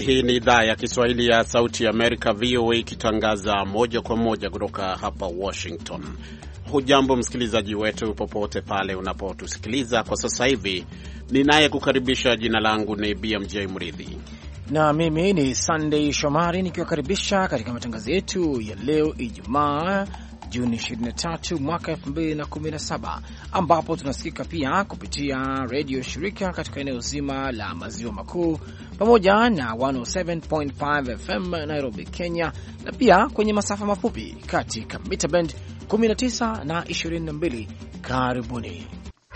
Hii ni idhaa ya Kiswahili ya Sauti ya Amerika, VOA, ikitangaza moja kwa moja kutoka hapa Washington. Hujambo msikilizaji wetu popote pale unapotusikiliza kwa sasa hivi. Ninaye kukaribisha, jina langu ni BMJ Mridhi na mimi ni Sunday Shomari nikiwakaribisha katika matangazo yetu ya leo Ijumaa Juni 23 mwaka 2017, ambapo tunasikika pia kupitia radio shirika katika eneo zima la maziwa makuu pamoja na 107.5 FM Nairobi, Kenya, na pia kwenye masafa mafupi katika mita band 19 na 22. Karibuni.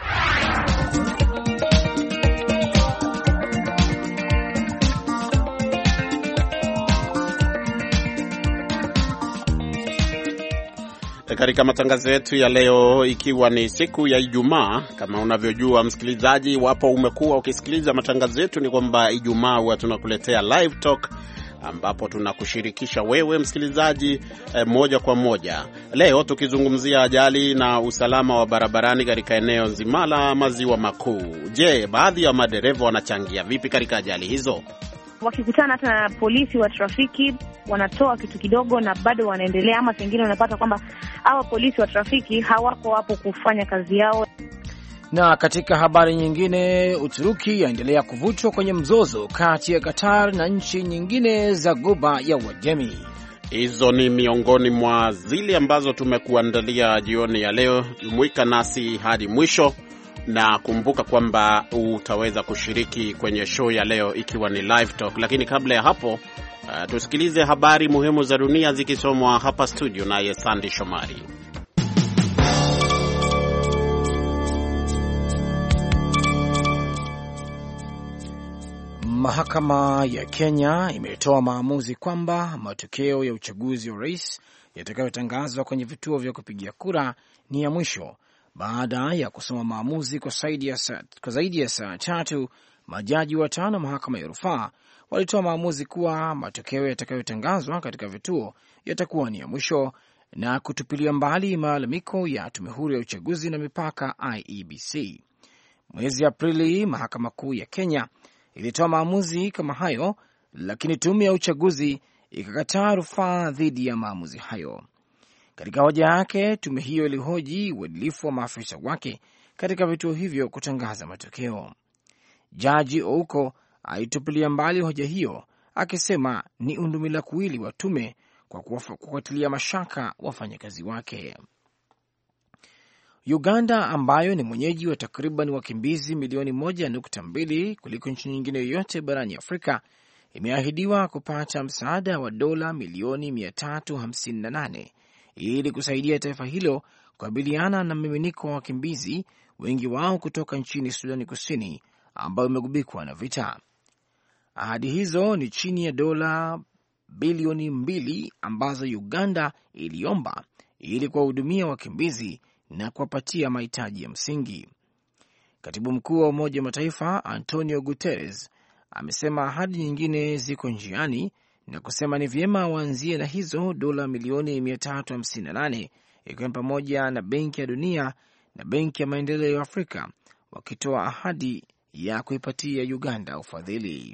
Katika matangazo yetu ya leo, ikiwa ni siku ya Ijumaa, kama unavyojua msikilizaji, wapo umekuwa ukisikiliza matangazo yetu, ni kwamba Ijumaa huwa tunakuletea live talk, ambapo tunakushirikisha wewe msikilizaji moja kwa moja. Leo tukizungumzia ajali na usalama wa barabarani katika eneo nzima la maziwa makuu. Je, baadhi ya madereva wanachangia vipi katika ajali hizo? Wakikutana hata na polisi wa trafiki wanatoa kitu kidogo na bado wanaendelea, ama pengine unapata kwamba hawa polisi wa trafiki hawako hapo kufanya kazi yao. Na katika habari nyingine, Uturuki yaendelea kuvutwa kwenye mzozo kati ya Qatar na nchi nyingine za Ghuba ya Uajemi. Hizo ni miongoni mwa zile ambazo tumekuandalia jioni ya leo. Jumuika nasi hadi mwisho, na kumbuka kwamba utaweza kushiriki kwenye show ya leo ikiwa ni live talk. Lakini kabla ya hapo, tusikilize habari muhimu za dunia zikisomwa hapa studio naye Sandy Shomari. Mahakama ya Kenya imetoa maamuzi kwamba matokeo ya uchaguzi wa rais yatakayotangazwa kwenye vituo vya kupigia kura ni ya mwisho. Baada ya kusoma maamuzi kwa zaidi ya saa tatu, majaji watano mahakama ya rufaa walitoa maamuzi kuwa matokeo yatakayotangazwa katika vituo yatakuwa ni ya mwisho na kutupilia mbali malalamiko ya tume huru ya uchaguzi na mipaka IEBC. Mwezi Aprili, mahakama kuu ya Kenya ilitoa maamuzi kama hayo, lakini tume ya uchaguzi ikakataa rufaa dhidi ya maamuzi hayo. Katika hoja yake, tume hiyo ilihoji uadilifu wa maafisa wake katika vituo hivyo kutangaza matokeo. Jaji Ouko alitupilia mbali hoja hiyo, akisema ni undumila kuwili wa tume kwa kufuatilia mashaka wafanyakazi wake. Uganda, ambayo ni mwenyeji wa takriban wakimbizi milioni 1.2 kuliko nchi nyingine yoyote barani Afrika, imeahidiwa kupata msaada wa dola milioni 358 ili kusaidia taifa hilo kukabiliana na mmiminiko wa wakimbizi, wengi wao kutoka nchini Sudani Kusini ambayo imegubikwa na vita. Ahadi hizo ni chini ya dola bilioni 2 ambazo Uganda iliomba ili kuwahudumia wakimbizi na kuwapatia mahitaji ya msingi. Katibu mkuu wa Umoja wa Mataifa Antonio Guterres amesema ahadi nyingine ziko njiani na kusema ni vyema waanzie na hizo dola milioni 358, ikiwa ni pamoja na Benki ya Dunia na Benki ya Maendeleo ya Afrika, wakitoa ahadi ya kuipatia Uganda ufadhili.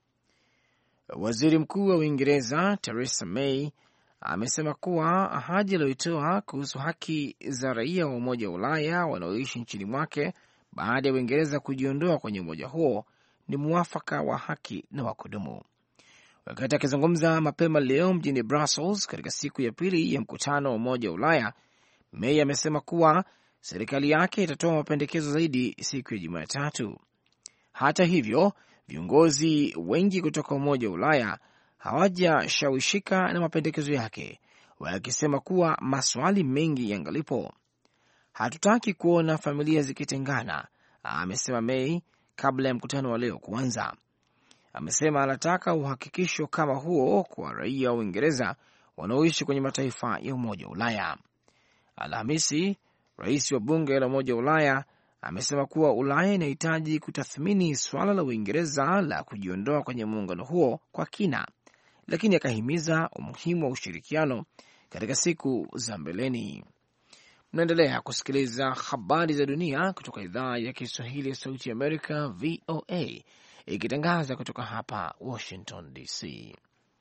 Waziri Mkuu wa Uingereza Theresa May amesema kuwa ahadi aliyoitoa kuhusu haki za raia wa Umoja wa Ulaya wanaoishi nchini mwake baada ya Uingereza kujiondoa kwenye umoja huo ni muafaka wa haki na wa kudumu. Wakati akizungumza mapema leo mjini Brussels katika siku ya pili ya mkutano wa Umoja wa Ulaya, May amesema kuwa serikali yake itatoa mapendekezo zaidi siku ya Jumatatu. Hata hivyo, viongozi wengi kutoka Umoja wa Ulaya hawajashawishika na mapendekezo yake, wakisema kuwa maswali mengi yangalipo. Hatutaki kuona familia zikitengana, amesema May kabla ya mkutano wa leo kuanza. Amesema anataka uhakikisho kama huo kwa raia wa Uingereza wanaoishi kwenye mataifa ya Umoja wa Ulaya. Alhamisi, rais wa bunge la Umoja wa Ulaya amesema kuwa Ulaya inahitaji kutathmini swala la Uingereza la kujiondoa kwenye muungano huo kwa kina, lakini akahimiza umuhimu wa ushirikiano katika siku za mbeleni. Mnaendelea kusikiliza habari za dunia kutoka idhaa ya Kiswahili ya Sauti ya Amerika, VOA, ikitangaza kutoka hapa Washington DC.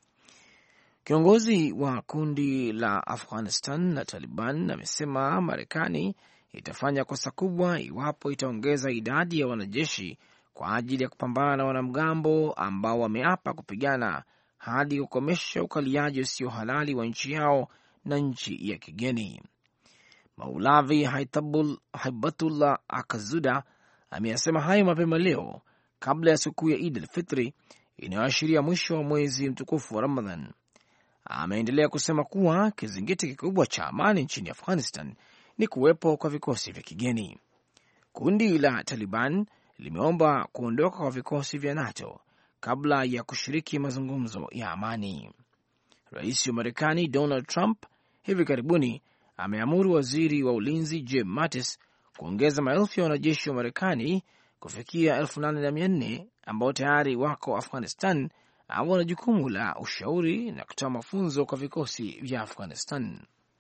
Kiongozi wa kundi la Afghanistan na Taliban amesema Marekani itafanya kosa kubwa iwapo itaongeza idadi ya wanajeshi kwa ajili ya kupambana na wanamgambo ambao wameapa kupigana hadi kukomesha ukaliaji usio halali wa nchi yao na nchi ya kigeni. Maulavi Haibatullah Akazuda ameyasema hayo mapema leo kabla ya sikukuu ya Eid al-Fitri inayoashiria mwisho wa mwezi mtukufu wa Ramadhan. Ameendelea kusema kuwa kizingiti kikubwa cha amani nchini Afghanistan ni kuwepo kwa vikosi vya kigeni. Kundi la Taliban limeomba kuondoka kwa vikosi vya NATO kabla ya kushiriki mazungumzo ya amani. Rais wa Marekani Donald Trump hivi karibuni ameamuru waziri wa ulinzi Jim Mattis kuongeza maelfu ya wanajeshi wa Marekani kufikia 8,400 ambao tayari wako Afghanistan au wana jukumu la ushauri na kutoa mafunzo kwa vikosi vya Afghanistan.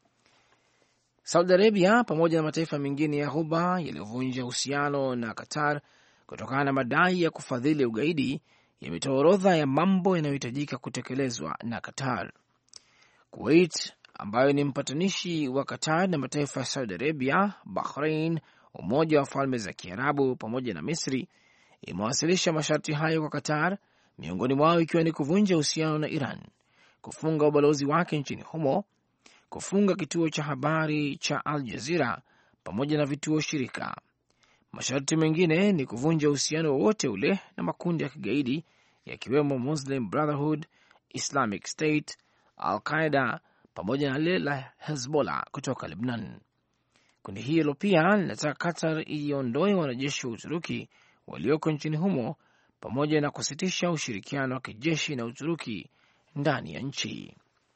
Saudi Arabia pamoja na mataifa mengine ya Ghuba yaliyovunja uhusiano na Qatar kutokana na madai ya kufadhili ugaidi yametoa orodha ya mambo yanayohitajika kutekelezwa na Qatar. Kuwait ambayo ni mpatanishi wa Qatar na mataifa ya Saudi Arabia, Bahrain, Umoja wa Falme za Kiarabu pamoja na Misri imewasilisha masharti hayo kwa Qatar, miongoni mwao ikiwa ni kuvunja uhusiano na Iran, kufunga ubalozi wake nchini humo, kufunga kituo cha habari cha Al Jazeera pamoja na vituo shirika. Masharti mengine ni kuvunja uhusiano wowote ule na makundi ya kigaidi yakiwemo Muslim Brotherhood, Islamic State, Al-Qaeda pamoja na lile la Hezbollah kutoka Lebanon. Kundi hilo pia linataka Qatar iondoe wanajeshi wa Uturuki walioko nchini humo pamoja na kusitisha ushirikiano wa kijeshi na Uturuki ndani ya nchi.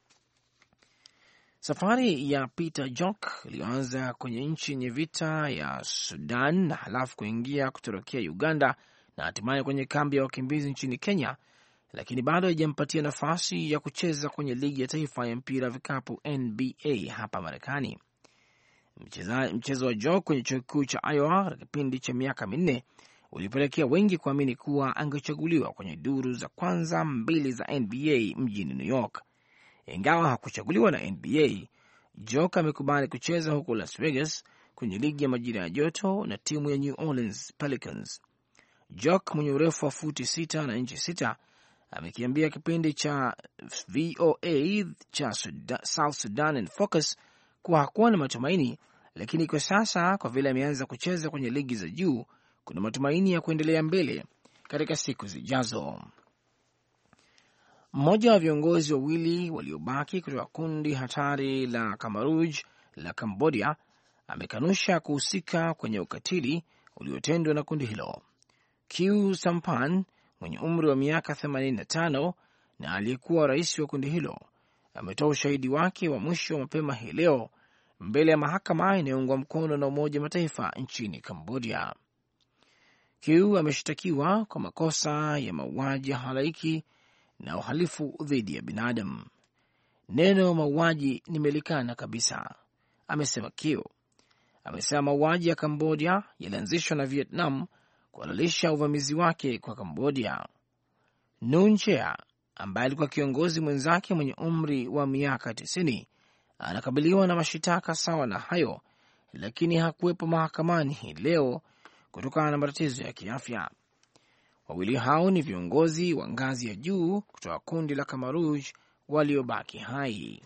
Safari ya Peter Jok iliyoanza kwenye nchi yenye vita ya Sudan na halafu kuingia kutorokea Uganda na hatimaye kwenye kambi ya wakimbizi nchini Kenya, lakini bado haijampatia nafasi ya kucheza kwenye ligi ya taifa ya mpira vikapu NBA hapa Marekani. Mchezo wa Jok kwenye chuo kikuu cha Iowa katika kipindi cha miaka 4 ulipelekea wengi kuamini kuwa angechaguliwa kwenye duru za kwanza 2 za NBA mjini New York. Ingawa hakuchaguliwa na NBA, Jok amekubali kucheza huko Las Vegas kwenye ligi ya majira ya joto na timu ya New Orleans Pelicans. Jok mwenye urefu wa futi 6 na inchi 6 amekiambia kipindi cha VOA cha South Sudan in Focus kuwa hakuwa na matumaini, lakini kwa sasa kwa vile ameanza kucheza kwenye ligi za juu, kuna matumaini ya kuendelea mbele katika siku zijazo. Mmoja wa viongozi wawili waliobaki kutoka kundi hatari la Khmer la Cambodia amekanusha kuhusika kwenye ukatili uliotendwa na kundi hilo. Khieu Samphan mwenye umri wa miaka 85 na aliyekuwa rais wa kundi hilo ametoa ushahidi wake wa mwisho mapema hii leo mbele ya mahakama inayoungwa mkono na Umoja Mataifa nchini Cambodia. Khieu ameshtakiwa kwa makosa ya mauaji ya halaiki na uhalifu dhidi ya binadamu. Neno mauaji nimelikana kabisa, amesema Khieu. Amesema mauaji ya Cambodia yalianzishwa na Vietnam kuhalalisha uvamizi wake kwa Cambodia. Nun Chea ambaye alikuwa kiongozi mwenzake mwenye umri wa miaka 90 anakabiliwa na mashitaka sawa na hayo, lakini hakuwepo mahakamani hii leo kutokana na matatizo ya kiafya. Wawili hao ni viongozi wa ngazi ya juu kutoka kundi la Khmer waliobaki hai.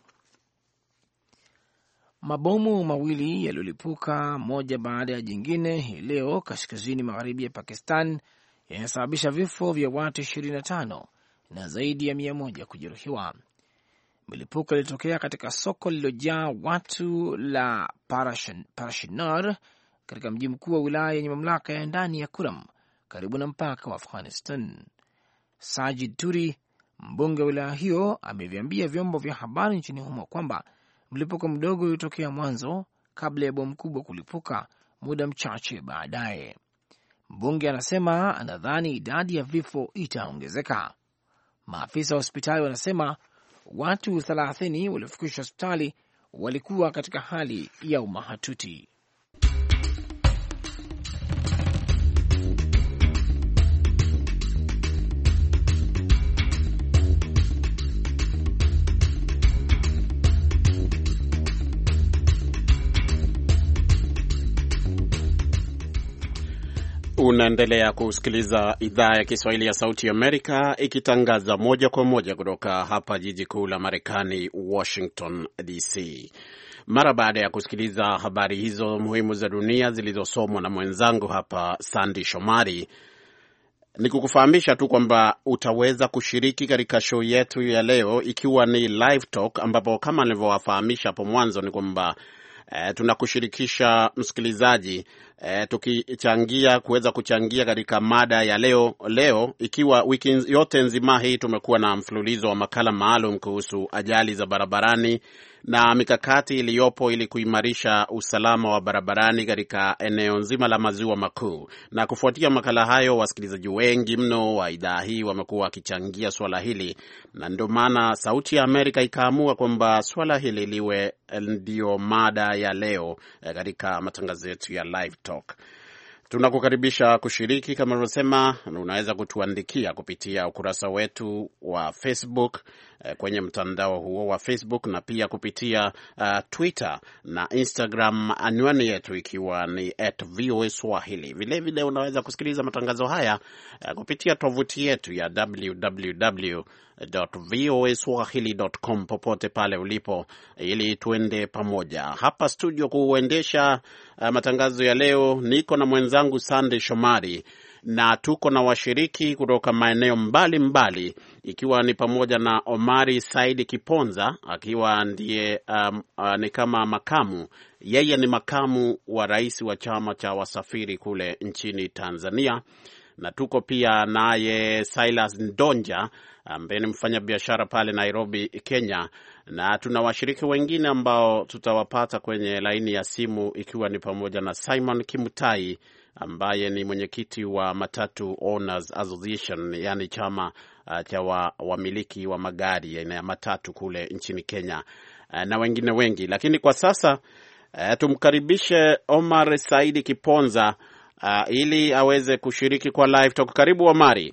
Mabomu mawili yaliyolipuka moja baada ya jingine hii leo kaskazini magharibi ya Pakistan yanasababisha vifo vya watu 25 na zaidi ya 100 kujeruhiwa. Milipuko ilitokea katika soko lililojaa watu la Parashinar katika mji mkuu wa wilaya yenye mamlaka ya ndani ya Kuram karibu na mpaka wa Afghanistan. Sajid Turi, mbunge wa wilaya hiyo, ameviambia vyombo vya habari nchini humo kwamba mlipuko mdogo ulitokea mwanzo kabla ya bomu kubwa kulipuka muda mchache baadaye. Mbunge anasema anadhani idadi ya vifo itaongezeka. Maafisa wa hospitali wanasema watu 30 waliofikishwa hospitali walikuwa katika hali ya umahatuti. Unaendelea kusikiliza idhaa ya Kiswahili ya Sauti ya Amerika ikitangaza moja kwa moja kutoka hapa jiji kuu la Marekani, Washington DC. Mara baada ya kusikiliza habari hizo muhimu za dunia zilizosomwa na mwenzangu hapa Sandy Shomari, ni kukufahamisha tu kwamba utaweza kushiriki katika show yetu ya leo ikiwa ni live talk, ambapo kama nilivyowafahamisha hapo mwanzo ni kwamba tunakushirikisha msikilizaji tukichangia kuweza kuchangia katika mada ya leo ikiwa wiki yote nzima hii tumekuwa na mfululizo wa makala maalum kuhusu ajali za barabarani na mikakati iliyopo ili kuimarisha usalama wa barabarani katika eneo nzima la maziwa makuu. Na kufuatia makala hayo, wasikilizaji wengi mno wa idhaa hii wamekuwa wakichangia swala hili, na ndio maana Sauti ya Amerika ikaamua kwamba swala hili liwe ndio mada ya leo katika matangazo yetu ya Live Talk. Tunakukaribisha kushiriki. Kama unavyosema, unaweza kutuandikia kupitia ukurasa wetu wa Facebook, kwenye mtandao huo wa Facebook, na pia kupitia Twitter na Instagram, anwani yetu ikiwa ni @VOA Swahili. Vile vile unaweza kusikiliza matangazo haya kupitia tovuti yetu ya www.voaswahili.com popote pale ulipo, ili tuende pamoja. Hapa studio kuendesha matangazo ya leo niko na mwenzangu Sandy Shomari, na tuko na washiriki kutoka maeneo mbalimbali, ikiwa ni pamoja na Omari Saidi Kiponza akiwa ndiye ni kama makamu. Yeye ni makamu wa rais wa chama cha wasafiri kule nchini Tanzania, na tuko pia naye Silas Ndonja ambaye ni mfanyabiashara pale Nairobi, Kenya, na tuna washiriki wengine ambao tutawapata kwenye laini ya simu, ikiwa ni pamoja na Simon Kimutai ambaye ni mwenyekiti wa Matatu Owners Association, yani chama cha wamiliki wa magari ya matatu kule nchini Kenya, na wengine wengi. Lakini kwa sasa tumkaribishe Omar Saidi Kiponza ili aweze kushiriki kwa live talk. Karibu Omari.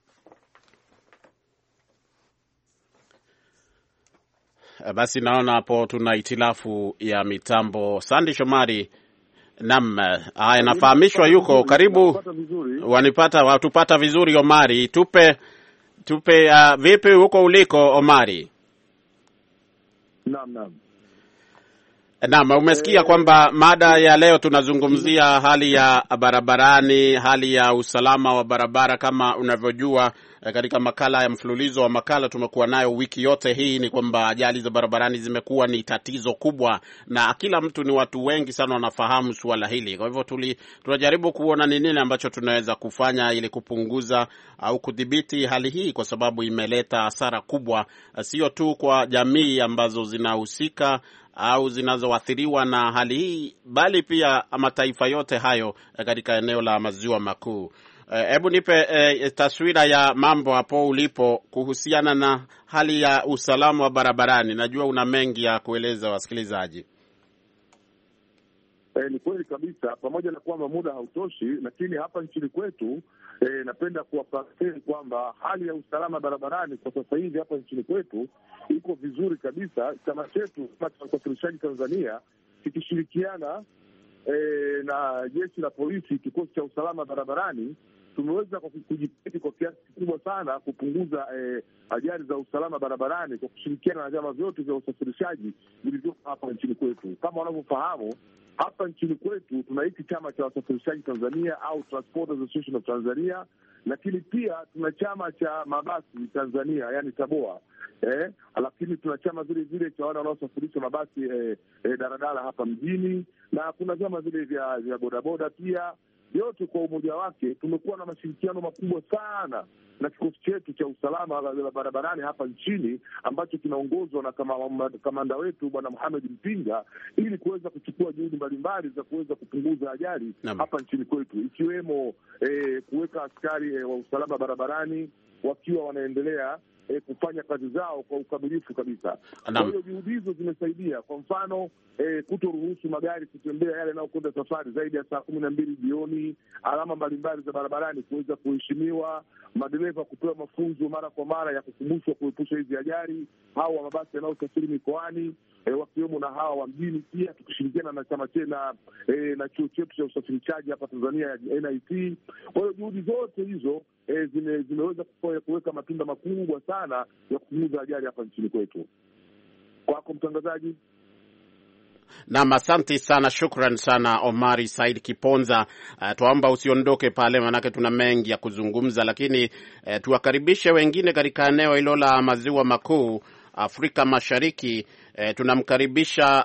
Basi naona hapo tuna itilafu ya mitambo. Sandy Shomari, naam, haya nafahamishwa yuko karibu. Watupata vizuri Omari. Tupe vipi huko uliko Omari? Naam, umesikia kwamba mada ya leo tunazungumzia hali ya barabarani, hali ya usalama wa barabara. Kama unavyojua, katika makala ya mfululizo wa makala tumekuwa nayo wiki yote hii, ni kwamba ajali za barabarani zimekuwa ni tatizo kubwa, na kila mtu, ni watu wengi sana wanafahamu suala hili. Kwa hivyo tunajaribu kuona ni nini ambacho tunaweza kufanya ili kupunguza au kudhibiti hali hii, kwa sababu imeleta hasara kubwa, sio tu kwa jamii ambazo zinahusika au zinazoathiriwa na hali hii, bali pia mataifa yote hayo katika eneo la maziwa makuu. Hebu nipe taswira ya mambo hapo ulipo kuhusiana na hali ya usalama wa barabarani. Najua una mengi ya kueleza wasikilizaji. Ni kweli kabisa, pamoja na kwamba muda hautoshi, lakini hapa nchini kwetu napenda kuwafahamisha kwamba hali ya usalama barabarani kwa sasa hivi hapa nchini kwetu iko vizuri kabisa. Chama chetu cha usafirishaji Tanzania kikishirikiana na jeshi la polisi, kikosi cha usalama barabarani, tumeweza kujitahidi kwa kiasi kikubwa sana kupunguza ajali za usalama barabarani kwa kushirikiana na vyama vyote vya usafirishaji vilivyo hapa nchini kwetu. Kama wanavyofahamu, hapa nchini kwetu tuna hiki chama cha wasafirishaji Tanzania au Transport Association of Tanzania, lakini pia tuna chama cha mabasi Tanzania, yani TABOA, lakini tuna chama vile vile cha wale wanaosafirisha mabasi daradara hapa mjini, na kuna vyama vile vya bodaboda pia. Yote kwa umoja wake tumekuwa na mashirikiano makubwa sana na kikosi chetu cha usalama barabarani hapa nchini, ambacho kinaongozwa na kamanda wetu Bwana Mohamed Mpinga, ili kuweza kuchukua juhudi mbalimbali za kuweza kupunguza ajali hapa nchini kwetu, ikiwemo kuweka askari wa usalama barabarani wakiwa wanaendelea kufanya kazi zao kwa ukamilifu kabisa. Kwa hiyo juhudi hizo zimesaidia, kwa mfano kutoruhusu magari kutembea yale yanayokwenda safari zaidi ya saa 12 jioni, alama mbalimbali za barabarani kuweza kuheshimiwa, madereva kupewa mafunzo mara kwa mara ya kukumbushwa kuepusha hizi ajali, au mabasi yanayosafiri mikoani wakiwemo na hawa wa mjini pia, tukishirikiana na chama na chuo chetu cha usafirishaji hapa Tanzania ya NIT. Kwa hiyo juhudi zote hizo zimeweza kuweka matunda makubwa sana ya kupunguza ajali hapa nchini kwetu. Kwako mtangazaji. Naam, asante sana, shukran sana Omari Said Kiponza. Tuomba usiondoke pale, manake tuna mengi ya kuzungumza, lakini tuwakaribishe wengine katika eneo hilo la maziwa makuu, Afrika Mashariki. Tunamkaribisha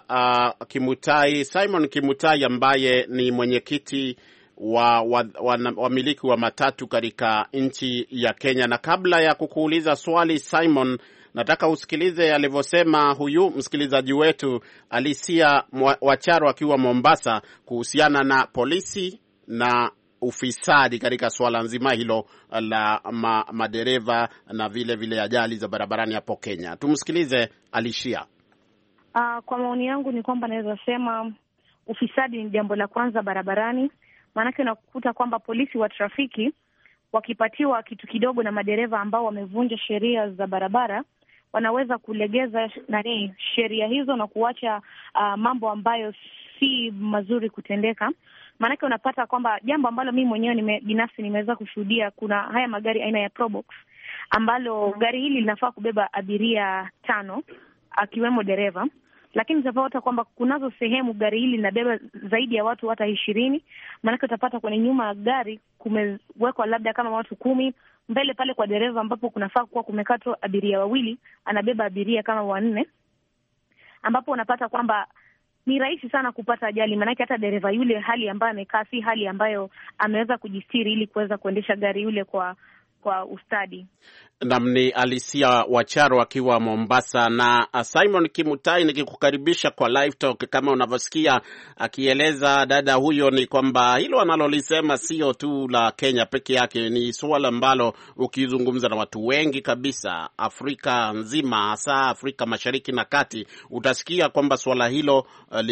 Simon Kimutai ambaye ni mwenyekiti wa wamiliki wa matatu katika nchi ya Kenya. Na kabla ya kukuuliza swali Simon, nataka usikilize alivyosema huyu msikilizaji wetu Alicia Wacharo akiwa Mombasa kuhusiana na polisi na ufisadi katika swala nzima hilo la madereva na vile ajali za barabarani hapo Kenya. Tumsikilize Alicia. Kwa maoni yangu ni kwamba naweza sema ufisadi ni jambo la kwanza barabarani. Maanake unakuta kwamba polisi wa trafiki wakipatiwa kitu kidogo na madereva ambao wamevunja sheria za barabara, wanaweza kulegeza sheria hizo na kuacha mambo ambayo si mazuri kutendeka. Maanake unapata kwamba jambo ambalo mimi mwenyewe binafsi nimeweza kushuhudia, kuna haya magari aina ya Probox ambalo gari hili linafaa kubeba abiria 5 akiwemo dereva, lakini utapata kwamba kunazo sehemu gari hili linabeba zaidi ya watu hata 20. Maanake utapata kwenye nyuma ya gari kumewekwa labda kama watu 10, mbele pale kwa dereva ambapo kunafaa kuwa kumekatwa abiria 2, anabeba abiria kama 4, ambapo unapata kwamba ni rahisi sana kupata ajali. Maanake hata dereva yule hali ambayo amekaa si hali ambayo ameweza kujistiri ili kuweza kuendesha gari yule kwa ustadi. Namni Alicia Wacharo akiwa Mombasa. Na Simon Kimutai, nikikukaribisha kwa Live Talk. Kama unavyosikia akieleza dada huyo, ni kwamba hilo analolisema sio tu la Kenya peke yake, ni swala ambalo ukizungumza na watu wengi kabisa Afrika nzima, hasa Afrika Mashariki na Kati, utasikia kwamba swala hilo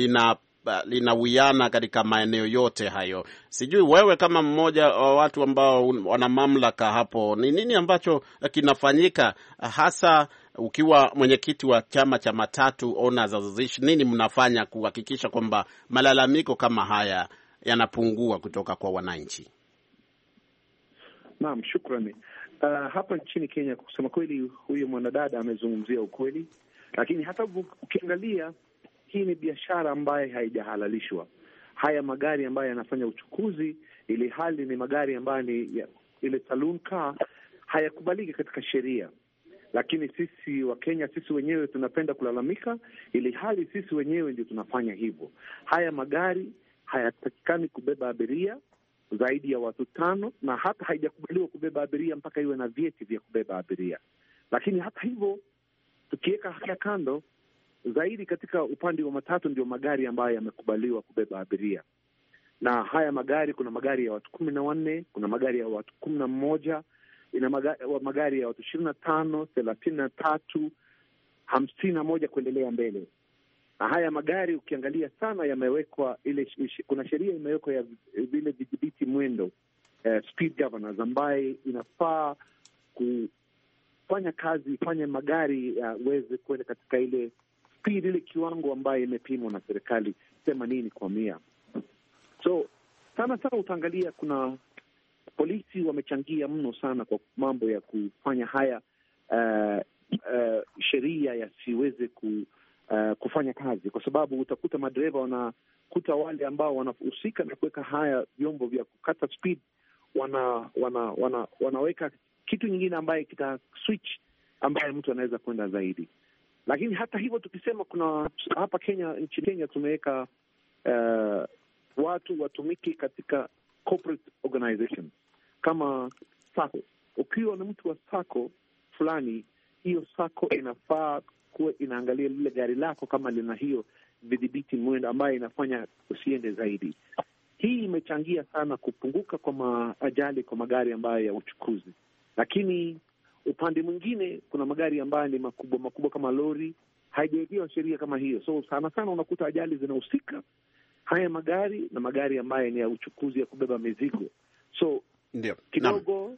linawiana katika maeneo yote hayo. Sijui wewe kama mmoja wa watu ambao wana mamlaka hapo, ni nini ambacho kinafanyika, hasa ukiwa mwenyekiti wa chama cha Matatu Owners Association? Nini mnafanya kuhakikisha kwamba malalamiko kama haya yanapungua kutoka kwa wananchi? Naam, shukrani. Hapa nchini Kenya, kusema kweli, huyu mwanadada amezungumzia ukweli, lakini hata ukiangalia hii ni biashara ambayo haijahalalishwa. Haya magari ambayo yanafanya uchukuzi, ili hali ni magari ambayo ni ile saloon car, hayakubaliki katika sheria. Lakini sisi wa Kenya, sisi wenyewe tunapenda kulalamika, ili hali sisi wenyewe ndio tunafanya hivyo. Haya magari hayatakikani kubeba abiria zaidi ya watu 5, na hata haijakubaliwa kubeba abiria mpaka iwe na vyeti vya kubeba abiria. Lakini hata hivyo, tukiweka haya kando, zaidi katika upande wa matatu ndio magari ambayo yamekubaliwa kubeba abiria. Na haya magari, kuna magari ya watu 14, kuna magari ya watu 11, ina magari ya watu 25, 33, 51 kuendelea mbele. Na haya magari ukiangalia sana yamewekwa kuna sheria imewekwa ya vile vidhibiti mwendo, speed governors, ambaye inafaa kufanya kazi, ifanye magari yaweze kwenda katika ile speed, ile kiwango ambayo imepimwa na serikali 80 kwa 100. So sana utaangalia kuna polisi wamechangia mno sana kwa mambo ya kufanya haya sheria yasiweze kufanya kazi, kwa sababu utakuta madereva wanakuta wale ambao wanahusika na kuweka haya vyombo vya kukata speed wanaweka kitu nyingine ambaye kita switch ambaye mtu anaweza kwenda zaidi. Lakini hata hivyo, tukisema kuna hapa Kenya, nchini Kenya tumeweka watu watumiki katika corporate organization kama SACCO. Ukiwa na mtu wa SACCO fulani, hiyo SACCO inafaa kuwa inaangalia lile gari lako kama lina hiyo vidhibiti mwendo ambayo inafanya usiende zaidi. Hii imechangia sana kupunguka kwa maajali kwa magari ambayo ya uchukuzi. Lakini upande mwingine kuna magari ambayo ni makubwa kama lori, haijawekewa sheria kama hiyo. So sana unakuta ajali zinahusika haya magari na magari ambayo ni ya uchukuzi ya kubeba mizigo. So ndio kidogo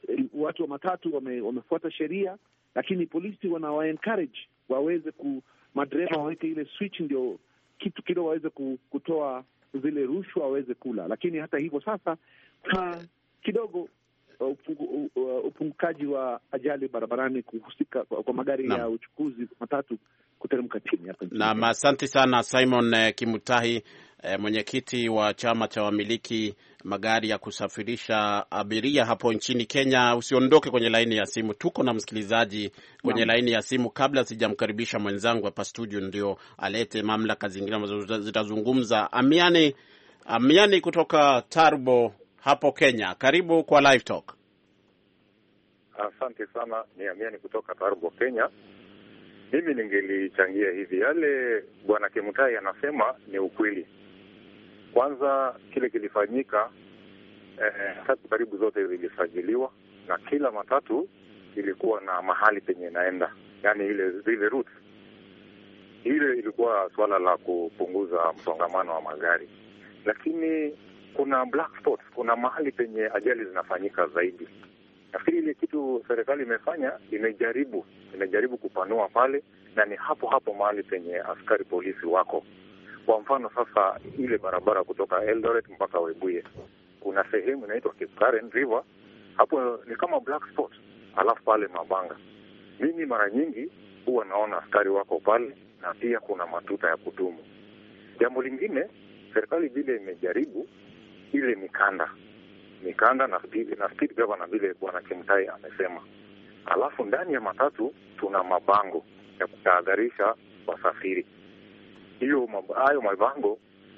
watu wa matatu wamefuata sheria, lakini polisi wanawa encourage waweze madereva waweke ile switch, ndio kitu kidogo waweze kutoa zile rushwa waweze kula. Lakini hata hivyo sasa kidogo upungukaji wa ajali barabarani kuhusika kwa magari ya uchukuzi matatu kuteremka chini hapa. Na asante sana Simon Kimutahi, mwenyekiti wa chama cha wamiliki magari ya kusafirisha abiria hapo nchini Kenya. Usiondoke kwenye laini ya simu, tuko na msikilizaji kwenye laini ya simu. Kabla sijamkaribisha mwenzangu hapa studio ndio alete mamlaka zingine ambazo zitazungumza, Amiani kutoka Tarbo hapo Kenya, karibu kwa Live Talk. Asante sana, ni Amiani kutoka Tarbo, Kenya. Mimi ningelichangia hivi, yale Bwana Kimutai anasema ni ukweli. Kwanza kile kilifanyika, matatu karibu zote zilisajiliwa na kila matatu ilikuwa na mahali penye inaenda, yani zile routes. Ile ilikuwa swala la kupunguza msongamano wa magari. Lakini kuna black spots, kuna mahali penye ajali zinafanyika zaidi. Nafikiri ile kitu serikali imefanya, imejaribu kupanua pale, na ni hapo mahali penye askari polisi wako. Kwa mfano sasa, ile barabara kutoka Eldoret mpaka Webuye, kuna sehemu inaitwa Kipkaren River, hapo ni kama black spot. Alafu pale Mabanga, mimi mara nyingi huwa naona askari wako pale, na pia kuna matuta ya kudumu. Jambo lingine, serikali vile imejaribu ile mikanda na speed governor vile Bwana Kimutai amesema. Alafu ndani ya matatu tuna mabango ya kutahadharisha wasafiri. Hayo mabango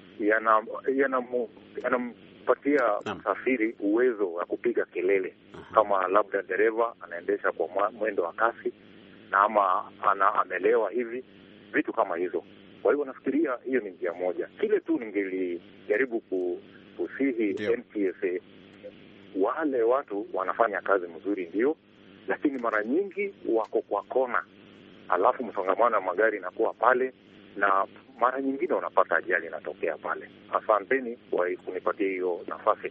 yanampatia msafiri uwezo wa kupiga kelele kama labda dereva anaendesha kwa mwendo wa kasi na ama amelewa hivi, vitu kama hizo. Kwa hivyo nafikiria hiyo ni njia moja. Kile tu ningelijaribu kusihi NTSA, wale watu wanafanya kazi mzuri ndio, lakini mara nyingi wako kwa kona, alafu msongamano wa magari inakuwa pale, na mara nyingine unapata ajali inatokea pale. Asanteni kwa kunipatia hiyo nafasi.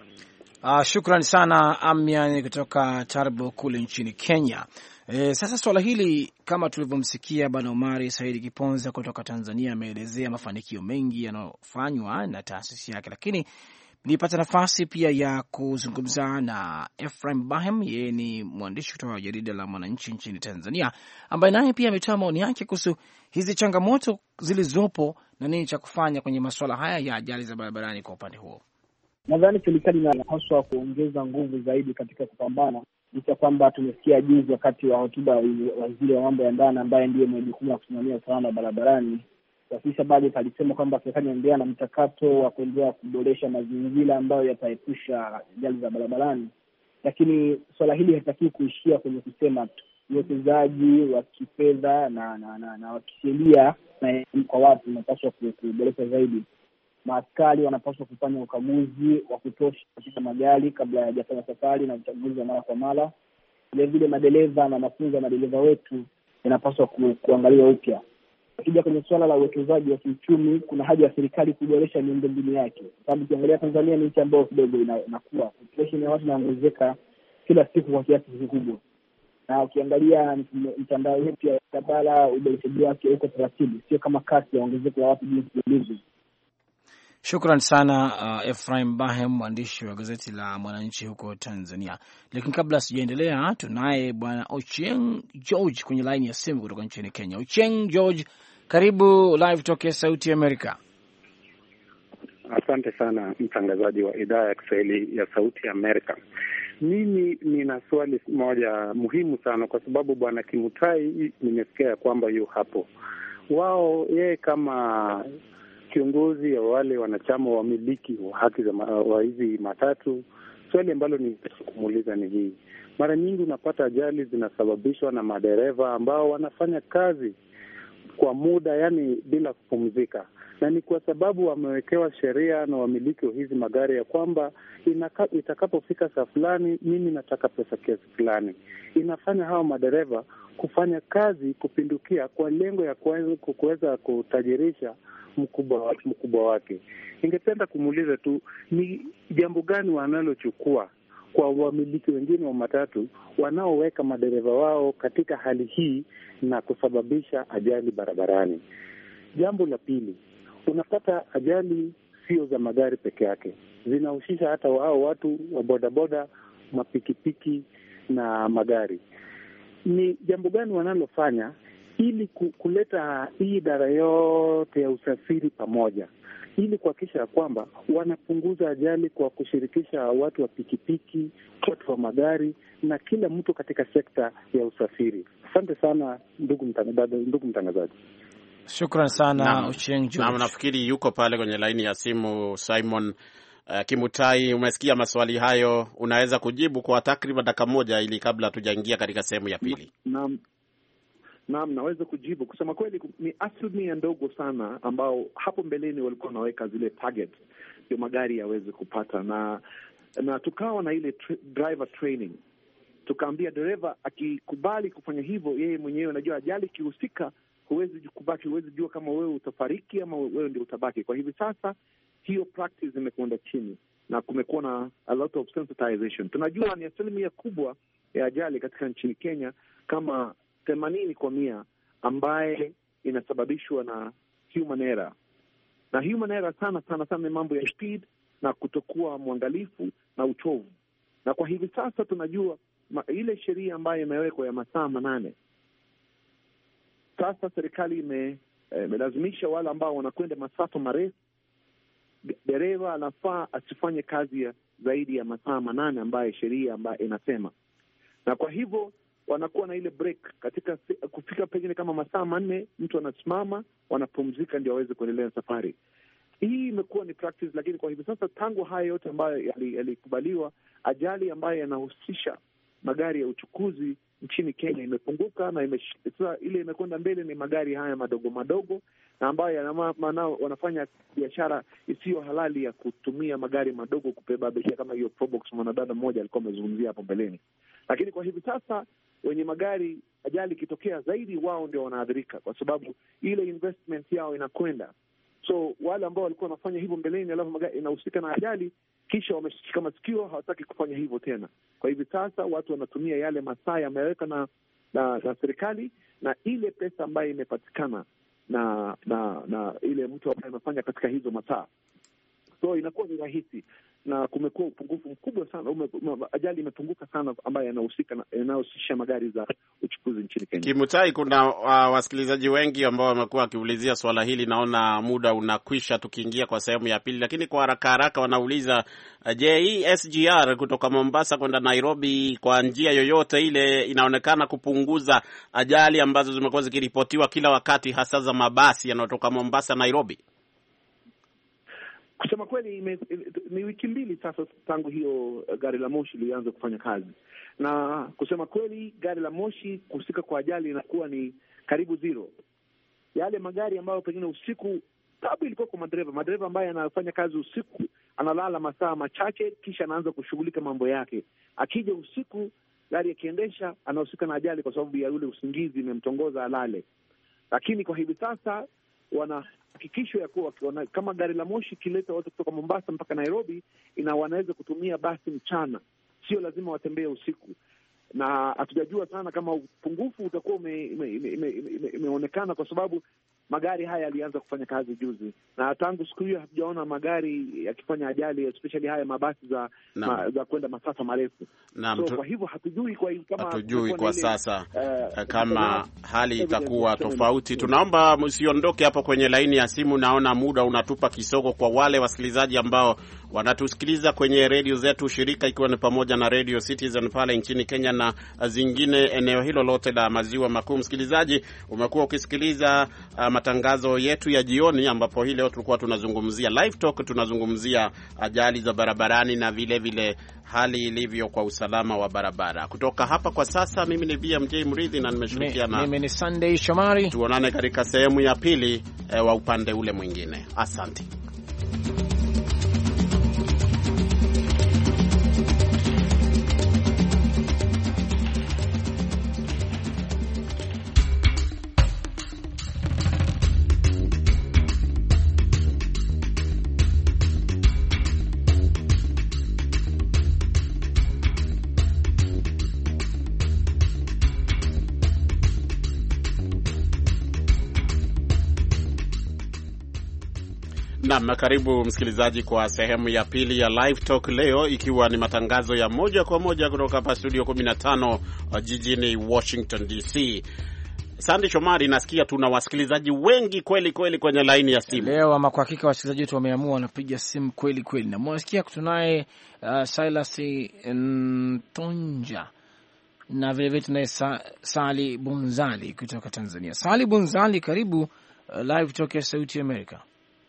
Shukrani sana Amiani kutoka Tarbo kule nchini Kenya. Sasa swala hili kama tulivyomsikia Bwana Omari Saidi Kiponza kutoka Tanzania ameelezea mafanikio mengi yanayofanywa na taasisi yake, lakini nilipata nafasi pia ya kuzungumza na Ephraim Bahem, yeye ni mwandishi kutoka jarida la Mwananchi nchini Tanzania, ambaye naye pia ametoa maoni yake kuhusu hizi changamoto zilizopo na nini cha kufanya kwenye masuala haya ya ajali za barabarani. Kwa upande huo, nadhani serikali inapaswa kuongeza nguvu zaidi katika kupambana, licha kwamba tumesikia juzi wakati wa hotuba waziri wa mambo ya ndani ambaye ndiye mwenye jukumu la kusimamia usalama barabarani, Afisa Bajeti alisema kwamba serikali inaendelea na mchakato wa kuendelea kuboresha mazingira ambayo yataepusha ajali za barabarani, lakini swala hili halitakiwi kuishia kwenye kusema tu. Uwekezaji wa kifedha na wa kisheria na kwa watu unapaswa kuboresha zaidi. Maaskari wanapaswa kufanya ukaguzi wa kutosha katika magari kabla hajafanya safari na uchaguzi wa mara kwa mara. Vile madereva na mafunzo ya madereva wetu yanapaswa kuangaliwa upya. Ukija kwenye swala la uwekezaji wa kiuchumi, kuna haja ya serikali kuboresha miundombinu yake. Sababu ukiangalia Tanzania ni nchi ambayo kidogo inakuwa population ya watu inaongezeka kila siku kwa kiasi kikubwa. Na ukiangalia mtandao wetu ya barabara, uboreshaji wake uko taratibu, sio kama kasi ya ongezeko la watu jinsi ilivyo. Shukran sana Ephraim Bahem, mwandishi wa gazeti la Mwananchi huko Tanzania. Lakini kabla sijaendelea, tunaye Bwana Ochieng George kwenye line ya simu kutoka nchini Kenya. Ochieng George, karibu Live Talk ya Sauti Amerika. Asante sana mtangazaji wa idhaa ya Kiswahili ya Sauti Amerika. Mimi nina swali moja muhimu sana, kwa sababu Bwana Kimutai nimesikia kwamba yu hapo. Yeye kama kiongozi ya wale wanachama wamiliki wa haki wa hizi matatu, swali ambalo nimekuuliza ni hii: mara nyingi unapata ajali zinasababishwa na madereva ambao wanafanya kazi kwa muda, yani bila kupumzika, na ni kwa sababu wamewekewa sheria na wamiliki wa hizi magari ya kwamba itakapofika saa fulani mimi nataka pesa kiasi fulani. Inafanya hao madereva kufanya kazi kupindukia kwa lengo ya kuweza kutajirisha mkubwa wake. Ningependa kumuuliza tu ni jambo gani wanalochukua kwa wamiliki wengine wa matatu wanaoweka madereva wao katika hali hii na kusababisha ajali barabarani. Jambo la pili, unapata ajali sio za magari peke yake, zinahusisha hata wao watu wa bodaboda, mapikipiki na magari. Ni jambo gani wanalofanya ili kuleta hii idara yote ya usafiri pamoja, ili kuhakikisha kwamba wanapunguza ajali kwa kushirikisha watu wa pikipiki, watu wa magari na kila mtu katika sekta ya usafiri? Asante sana ndugu mtangazaji. Shukran sana Ochieng George. Na nafikiri yuko pale kwenye laini ya simu Simon Kimutai. Umesikia maswali hayo, unaweza kujibu kwa takriban dakika moja ili kabla tujaingia katika sehemu ya pili. Naam, naweza kujibu. Kusema kweli ni asilimia ndogo sana ambao hapo mbeleni walikuwa wanaweka zile target ndio magari yaweze kupata, na tukawa na ile driver training. Tukaambia dereva akikubali kufanya hivyo, yeye mwenyewe anajua ajali ikihusika, huwezi kubaki, huwezi jua kama wewe utafariki ama wewe ndio utabaki. Kwa hivi sasa hiyo practice imekwenda chini na kumekuwa na a lot of sensitization. Tunajua ni asilimia kubwa ya ajali katika nchini Kenya kama 80% ambaye inasababishwa na human error. Na human error sana ni mambo ya speed na kutokuwa mwangalifu na uchovu. Na kwa hivi sasa tunajua ile sheria ambayo imewekwa ya masaa 8. Sasa serikali imelazimisha wale ambao wanakwenda masafa marefu, dereva anafaa asifanye kazi ya zaidi ya masaa 8 ambaye sheria ambayo inasema. Na kwa hivyo wanakuwa na ile break katika kufika pengine kama masaa 4, mtu anasimama, wanapumzika ndio waweze kuendelea safari. Hii imekuwa ni practice, lakini kwa hivi sasa tangu haya yote ambayo yalikubaliwa, ajali ambayo yanahusisha magari ya uchukuzi nchini Kenya imepunguka, na ile imekwenda mbele ni magari haya madogo madogo na ambayo wanafanya biashara isiyo halali ya kutumia magari madogo kubeba abiria, kama hiyo Probox mwanadada mmoja alikuwa amezungumzia hapo mbeleni. Lakini kwa hivi sasa wenye magari, ajali ikitokea zaidi, wao ndio wanaadhirika kwa sababu ile investment yao inakwenda. So wale ambao walikuwa wanafanya hivyo mbeleni, alafu magari inahusika na ajali, kisha wameshika masikio, hawataki kufanya hivyo tena. Kwa hivi sasa watu wanatumia yale masaa yameweka na serikali, na ile pesa ambayo imepatikana na ile mtu ambaye amefanya katika hizo masaa, so inakuwa ni rahisi, na kumekuwa upungufu mkubwa sana. Ajali imepunguka sana ambayo yanahusisha magari za uchukuzi nchini Kenya. Kimutai, kuna wasikilizaji wengi ambao wamekuwa wakiulizia swala hili. Naona muda unakwisha tukiingia kwa sehemu ya pili, lakini kwa haraka wanauliza, je, hii SGR kutoka Mombasa kwenda Nairobi kwa njia yoyote ile inaonekana kupunguza ajali ambazo zimekuwa zikiripotiwa kila wakati, hasa za mabasi yanayotoka Mombasa Nairobi? Kusema kweli ni wiki 2 sasa tangu hiyo gari la moshi lianze kufanya kazi, na kusema kweli gari la moshi kuhusika kwa ajali inakuwa ni karibu zero. Yale magari ambayo pengine usiku, tabu ilikuwa kwa madereva ambaye anafanya kazi usiku, analala masaa machache kisha anaanza kushughulika mambo yake. Akija usiku gari akiendesha, anahusika na ajali kwa sababu ya ule usingizi imemtongoza alale. Lakini kwa hivi sasa wanahakikisho ya kuwa kama gari la moshi kileta watu kutoka Mombasa mpaka Nairobi, wanaweza kutumia basi mchana, sio lazima watembee usiku. Na hatujajua sana kama upungufu utakuwa imeonekana kwa sababu magari haya yalianza kufanya kazi juzi, na tangu siku hiyo hatujaona magari yakifanya ajali, especially haya mabasi za kwenda masafa marefu. So kwa hivyo hatujui kwa sasa kama hali itakuwa tofauti. Tunaomba msiondoke hapo kwenye laini ya simu, naona muda unatupa kisogo. Kwa wale wasikilizaji ambao wanatusikiliza kwenye redio zetu shirika, ikiwa ni pamoja na Radio Citizen pale nchini Kenya na zingine eneo hilo lote la maziwa makuu, msikilizaji, umekuwa ukisikiliza matangazo yetu ya jioni, ambapo hii leo tulikuwa tunazungumzia Live Talk, tunazungumzia ajali za barabarani na vile hali ilivyo kwa usalama wa barabara. Kutoka hapa kwa sasa, mimi ni BMJ Mridhi na nimeshirikiana mimi ni Sunday Shomari. Tuonane katika sehemu ya pili wa upande ule mwingine. Asante. Naam, karibu msikilizaji kwa sehemu ya pili ya Live Talk leo, ikiwa ni matangazo ya moja kwa moja kutoka hapa studio 15 jijini Washington DC. Sandy Shomari, nasikia tuna wasikilizaji wengi kweli kweli kwenye laini ya simu leo. Ama kwa hakika wasikilizaji wetu wameamua wanapiga simu kweli kweli, na mwasikia tunaye Silas Ntonja na vile vile tunaye Sali Bunzali kutoka Tanzania. Sali Bunzali, karibu Live Talk ya Sauti ya Amerika.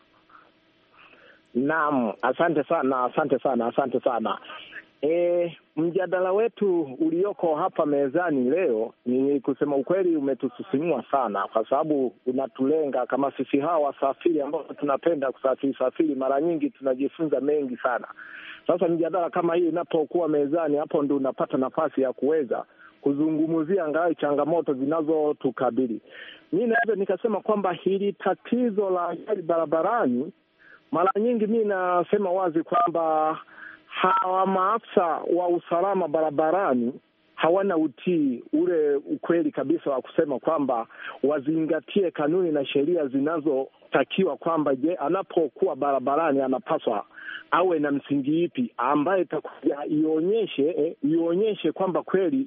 Naam, asante sana. Mjadala wetu ulioko hapa mezani leo ni kusema ukweli umetusisimua sana, kwa sababu unatulenga kama sisi hawa wasafiri ambao tunapenda kusafiri, mara nyingi tunajifunza mengi sana. Sasa mjadala kama hii inapokuwa mezani, hapo ndio unapata nafasi ya kuweza kuzungumzia angalau changamoto zinazotukabili. Mimi naweza nikasema kwamba hili tatizo la ajali barabarani, mara nyingi mimi nasema wazi kwamba hawa maafisa wa usalama barabarani hawana utii ule ukweli kabisa wa kusema kwamba wazingatie kanuni na sheria zinazotakiwa, kwamba je, anapokuwa barabarani anapaswa awe na msingi ipi ambaye itakuja ionyeshe kwamba kweli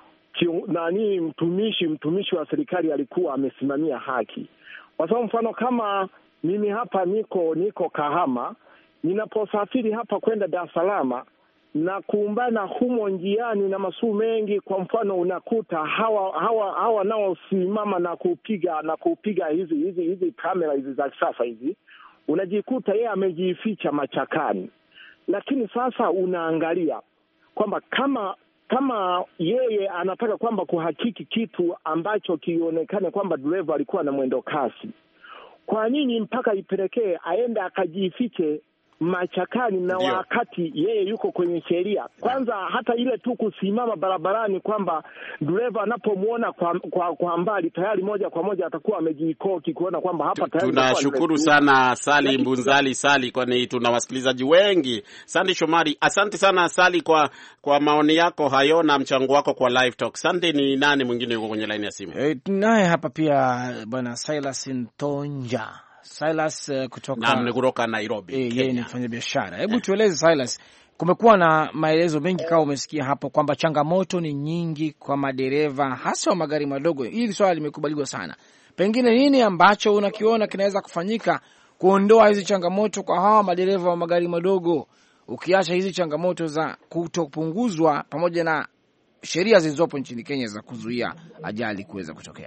mtumishi wa serikali alikuwa amesimamia haki. Kwa sababu mfano kama mimi hapa niko Kahama, ninaposafiri hapa kwenda Dar es Salaam na kuumbana humo njiani na masuu mengi, kwa mfano unakuta hawa nao simama na kupiga hizi kamera hizi za kisasa hizi, unajikuta yeye amejificha machakani. Lakini sasa unaangalia kwamba kama yeye anataka kwamba kuhakiki kitu ambacho kionekane kwamba dereva alikuwa na mwendo kasi, kwa nini mpaka ipelekee aende akajifiche machakani na wakati yeye yuko kwenye sheria? Kwanza hata ile tu kusimama barabarani, kwamba dereva anapomuona kwa mbali tayari moja kwa moja atakuwa amejikoki kuona kwamba hapa tayari. Tunashukuru sana Sali Mbunzali, kwani tuna wasikilizaji wengi. Sandy Shomari, asante sana Sali kwa maoni yako hayo na mchango wako kwa Live Talk. Sandy, ni nani mwingine yuko kwenye line ya simu? Naye hapa pia bwana Silas Ntonja. Silas kutoka Nairobi, yeye ni mfanya biashara. Hebu tueleze Silas, kumekuwa na maelezo mengi kama umesikia hapo kwamba changamoto ni nyingi kwa madereva hasa wa magari madogo. Hili swala limekubaliwa sana. Pengine nini ambacho unakiona kinaweza kufanyika kuondoa hizi changamoto kwa hawa madereva wa magari madogo, ukiacha hizi changamoto za kutopunguzwa pamoja na sheria zilizopo nchini Kenya za kuzuia ajali kuweza kutokea?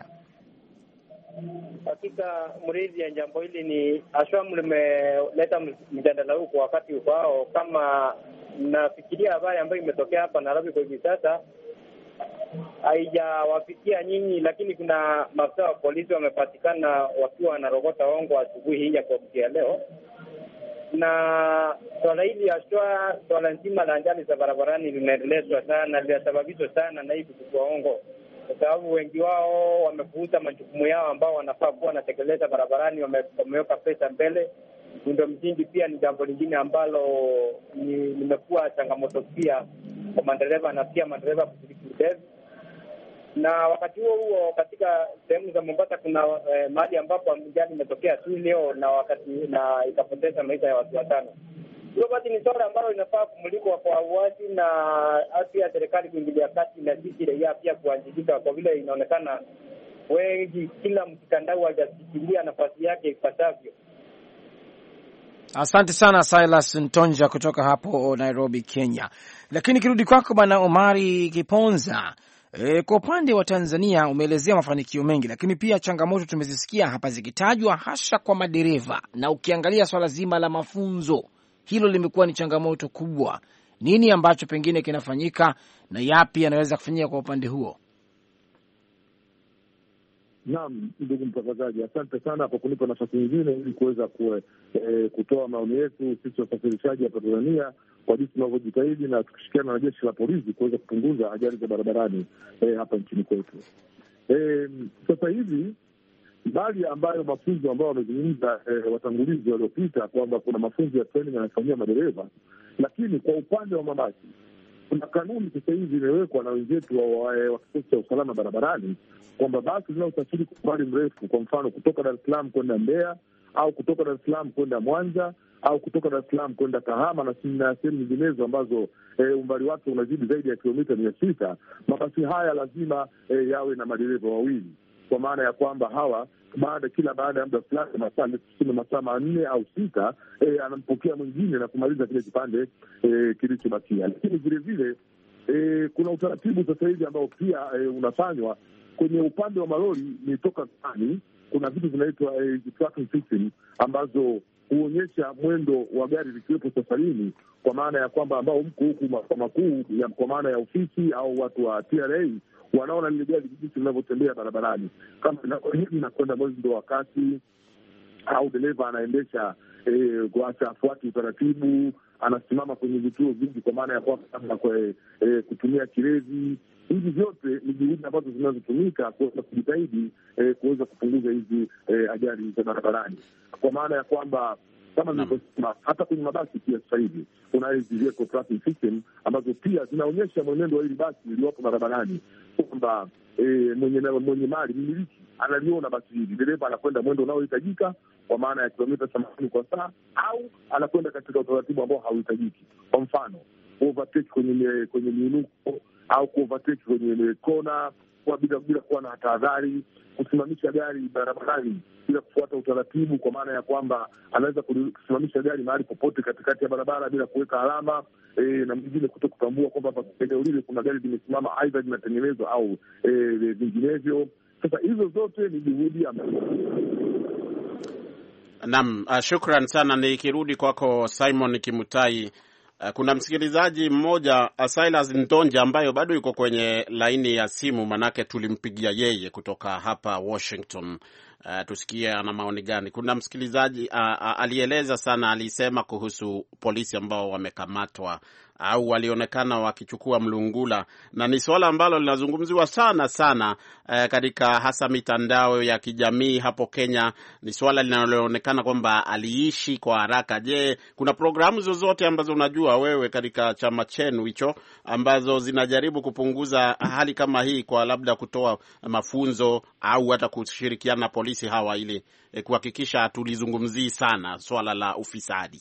Hakika mrithi ya jambo hili ni ashwamu limeleta mjadala huu kwa wakati wao. Kama nafikiria habari ambayo imetokea hapa Nairobi kwa hivi sasa haijawafikia nyinyi, lakini kuna maafisa wa polisi wamepatikana wakiwa wanarogota hongo asubuhi hii ya kuamkia leo. Na swala hili ashwa, swala nzima la ajali za barabarani linaendelezwa sana, linasababishwa sana na hii kuchukua hongo, kwa sababu wengi wao wamepuuza majukumu yao ambao wanafaa kuwa wanatekeleza barabarani. Wameweka pesa mbele. Miundo msingi pia ni jambo lingine ambalo limekuwa changamoto pia kwa madereva na pia madereva kushiriki ulevi. Na wakati huo katika sehemu za Mombasa kuna mahali ambapo ajali imetokea tu leo na ikapoteza maisha ya watu 5. Hilo basi ni swala ambalo linafaa kumulikwa kwa uwazi na afya ya serikali kuingilia kati, na sisi raia pia kuanjibika, kwa vile inaonekana wengi, kila mtikandao hajasikilia nafasi yake ipasavyo. Asante sana Silas Ntonja kutoka hapo Nairobi, Kenya. Lakini kirudi kwako bwana Omari Kiponza, kwa upande wa Tanzania umeelezea mafanikio mengi, lakini pia changamoto tumezisikia hapa zikitajwa hasa kwa madereva, na ukiangalia swala zima la mafunzo, hilo limekuwa ni changamoto kubwa. Nini ambacho pengine kinafanyika na yapi yanaweza kufanyika kwa upande huo? Naam, ndugu mtangazaji, asante sana kwa kunipa nafasi nyingine ili kuweza kutoa maoni yetu sisi wasafirishaji hapa Tanzania kwa jinsi tunavyojitahidi na tukishirikiana na jeshi la polisi kuweza kupunguza ajali za barabarani hapa nchini kwetu. Sasa hivi bali ambayo mafunzo ambayo wamezungumza watangulizi waliopita kwamba kuna mafunzo ya training yanafanyia madereva, lakini kwa upande wa mabasi kuna kanuni sasa hivi imewekwa na wenzetu wa kikosi cha usalama barabarani kwamba basi zinaosafiri kwa umbali mrefu, kwa mfano kutoka Dar es Salaam kwenda Mbeya au kutoka Dar es Salaam kwenda Mwanza au kutoka Dar es Salaam kwenda Kahama na sehemu nyinginezo ambazo umbali wake unazidi zaidi ya kilomita 600, mabasi haya lazima yawe na madereva wawili, kwa maana ya kwamba hawa kila baada ya muda fulani masaa 4 au 6 anampokea mwingine na kumaliza kile kipande kilichobakia. Lakini vile vile kuna utaratibu sasa hivi ambao pia unafanywa kwenye upande wa malori ni toka kani. Kuna vitu vinaitwa tracking system ambazo huonyesha mwendo wa gari likiwepo safarini, kwa maana ya kwamba ambao mko huku makao makuu kwa maana ya ofisi au watu wa TRA wanaona lile gari jinsi linavyotembea barabarani, kama inakwenda mwendo wa kasi au dereva anaendesha afuati utaratibu, anasimama kwenye vituo vingi kwa maana ya kwamba kutumia kilevi. Hivi vyote ni juhudi ambazo zinazotumika kuweza kujitahidi kuweza kupunguza hizi ajali za barabarani, kwa maana ya kwamba kama nilivyosema, hata kwenye mabasi pia sasa hivi kuna hizi vehicle tracking system ambazo pia zinaonyesha mwenendo wa hili basi liliwapo barabarani, kwamba mwenye mali mmiliki analiona basi hili dereva anakwenda mwendo unaohitajika kwa maana ya kilomita 80 kwa saa au anakwenda katika utaratibu ambao hauhitajiki. Kwa mfano overtake kwenye miinuko au overtake kwenye kona bila kuwa na tahadhari, kusimamisha gari barabarani bila kufuata utaratibu, kwa maana ya kwamba anaweza kusimamisha gari mahali popote katikati ya barabara bila kuweka alama, na mwingine kutokutambua kwamba eneo lile kuna gari limesimama aidha linatengenezwa au vinginevyo. Sasa hizo zote ni juhudi ambazo. Naam, shukran sana. Nikirudi kwako Simon Kimutai, kuna msikilizaji mmoja Silas Ntonja ambayo bado yuko kwenye laini ya simu, manake tulimpigia yeye kutoka hapa Washington. Tusikie ana maoni gani. Kuna msikilizaji alieleza sana, alisema kuhusu polisi ambao wamekamatwa au walionekana wakichukua mlungula, na ni swala ambalo linazungumziwa sana katika hasa mitandao ya kijamii hapo Kenya. Ni swala linaloonekana kwamba aliishi kwa haraka. Je, kuna programu zozote ambazo unajua wewe katika chama chenu hicho ambazo zinajaribu kupunguza hali kama hii, kwa labda kutoa mafunzo au hata kushirikiana na polisi hawa ili kuhakikisha tulizungumzii sana swala la ufisadi?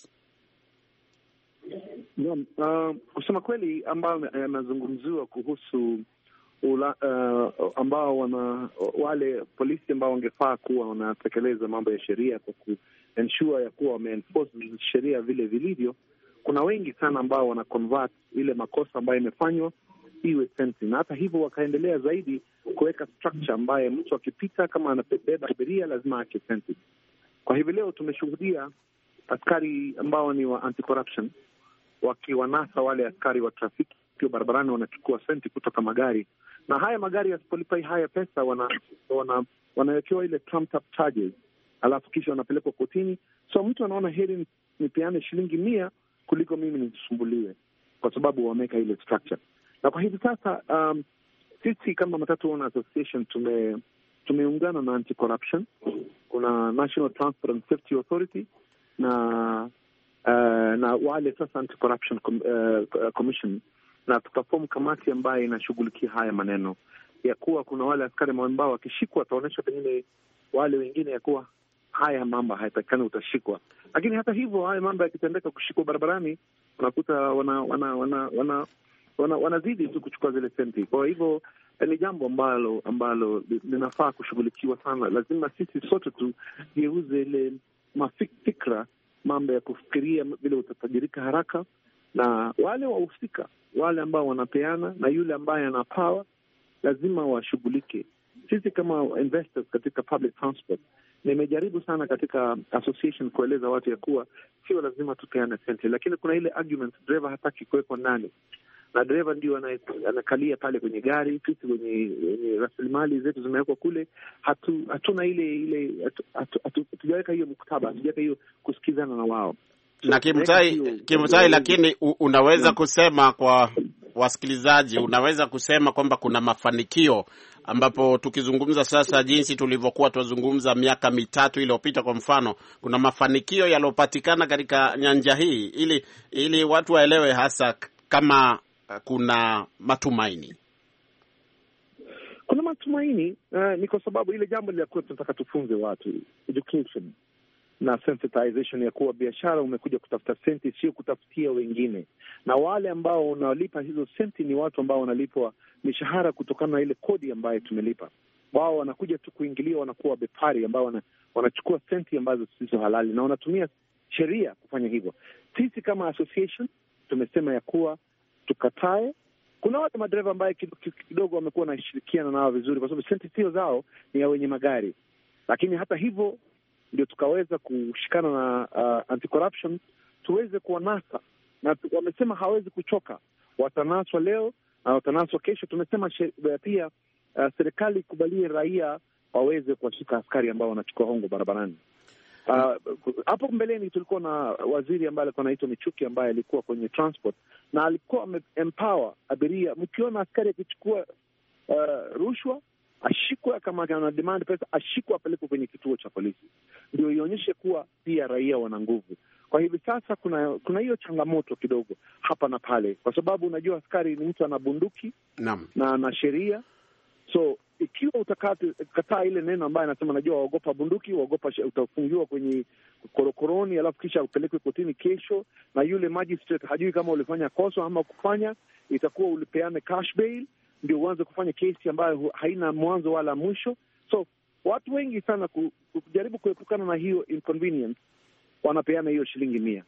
Kusema kweli, ambao yanazungumziwa kuhusu ambao wale polisi ambao wangefaa kuwa wanatekeleza mambo ya sheria kwa kuensure ya kuwa wameenforce sheria vile vilivyo, kuna wengi sana ambao wana convert ile makosa ambayo imefanywa iwe sentencing, na hata hivyo wakaendelea zaidi kuweka structure ambaye mtu akipita kama anabeba abiria lazima ake sentencing. Kwa hivyo leo tumeshuhudia askari ambao ni wa anti-corruption wakiwanasa wale askari wa trafiki pia barabarani, wanachukua senti kutoka magari, na haya magari yasipolipa haya pesa wanawekewa ile trumped up charges, alafu kisha wanapelekwa kotini. So mtu anaona heri nipeane shilingi 100 kuliko mimi nisumbuliwe, kwa sababu wameka ile structure. Na kwa hivi sasa sisi kama Matatu Owners Association tumeungana na anti-corruption. Kuna National Transport and Safety Authority na wale sasa anti-corruption commission, na tukaform kamati ambayo inashughulikia haya maneno ya kuwa kuna wale askari ambao wakishikwa wataonyesha pengine wale wengine ya kuwa haya mambo hayatakikani utashikwa. Lakini hata hivyo haya mambo yakitendeka kushikwa barabarani, unakuta wanazidi tu kuchukua zile senti. Kwa hivyo ni jambo ambalo linafaa kushughulikiwa sana. Lazima sisi sote tugeuze ile mafikra, mambo ya kufikiria vile utatajirika haraka, na wale wahusika, wale ambao wanapeana na yule ambaye ana power lazima washughulike. Sisi kama investors katika public transport, nimejaribu sana katika association kueleza watu ya kuwa sio lazima tupeane senti, lakini kuna ile argument driver hataki kuwekwa ndani, na driver ndio anakalia pale kwenye gari. Sisi wenye rasilimali zetu zimewekwa kule, hatuna hatujaweka hiyo mkataba, hatujaweka hiyo kusikizana na wao. Na Kimutai, lakini unaweza kusema kwa wasikilizaji, unaweza kusema kwamba kuna mafanikio, ambapo tukizungumza sasa jinsi tulivyokuwa tuzungumza miaka 3 iliyopita kwa mfano, kuna mafanikio yaliyopatikana katika nyanja hii, ili watu waelewe hasa kama kuna matumaini? Kuna matumaini ni kwa sababu ile jambo lilikuwa tunataka tufunze watu education na sensitization ya kuwa biashara umekuja kutafuta senti, sio kutafutia wengine, na wale ambao wanalipa hizo senti ni watu ambao wanalipwa mishahara kutokana na ile kodi ambayo tumelipa. Wao wanakuja tu kuingilia, wanakuwa wabepari ambao wanachukua senti ambazo sizo halali na wanatumia sheria kufanya hivyo. Sisi kama association tumesema ya kuwa tukatae. Kuna watu madereva ambaye kidogo wamekuwa wanashirikiana nao vizuri, kwa sababu senti sio zao, ni ya wenye magari, lakini hata hivyo ndio tukaweza kushikana na anti-corruption tuweze kuwanasa, na wamesema hawezi kuchoka, watanaswa leo na watanaswa kesho. Tumesema pia serikali ikubalie raia waweze kuwashika askari ambao wanachukua hongo barabarani. Hapo mbeleni tulikuwa na waziri ambaye alikuwa anaitwa Michuki ambaye alikuwa kwenye transport na alikuwa ame-empower abiria, mkiona askari akichukua rushwa ashikwe, kama ana demand pesa ashikwe, apelekwe kwenye kituo cha polisi, ndio ionyeshe kuwa pia raia wana nguvu. Kwa hivi sasa kuna hiyo changamoto kidogo hapa na pale, kwa sababu unajua askari ni mtu ana bunduki na sheria. So ikiwa utakataa ile neno ambaye anasema najua waogopa bunduki, waogopa utafungiwa kwenye korokoroni, alafu kisha upelekwe kotini kesho, na yule magistrate hajui kama ulifanya kosa ama kufanya, itakuwa ulipeane cash bail ndio uanze kufanya kesi ambayo haina mwanzo wala mwisho. So watu wengi sana kujaribu kuepukana na hiyo inconvenience wanapeana hiyo shilingi 100.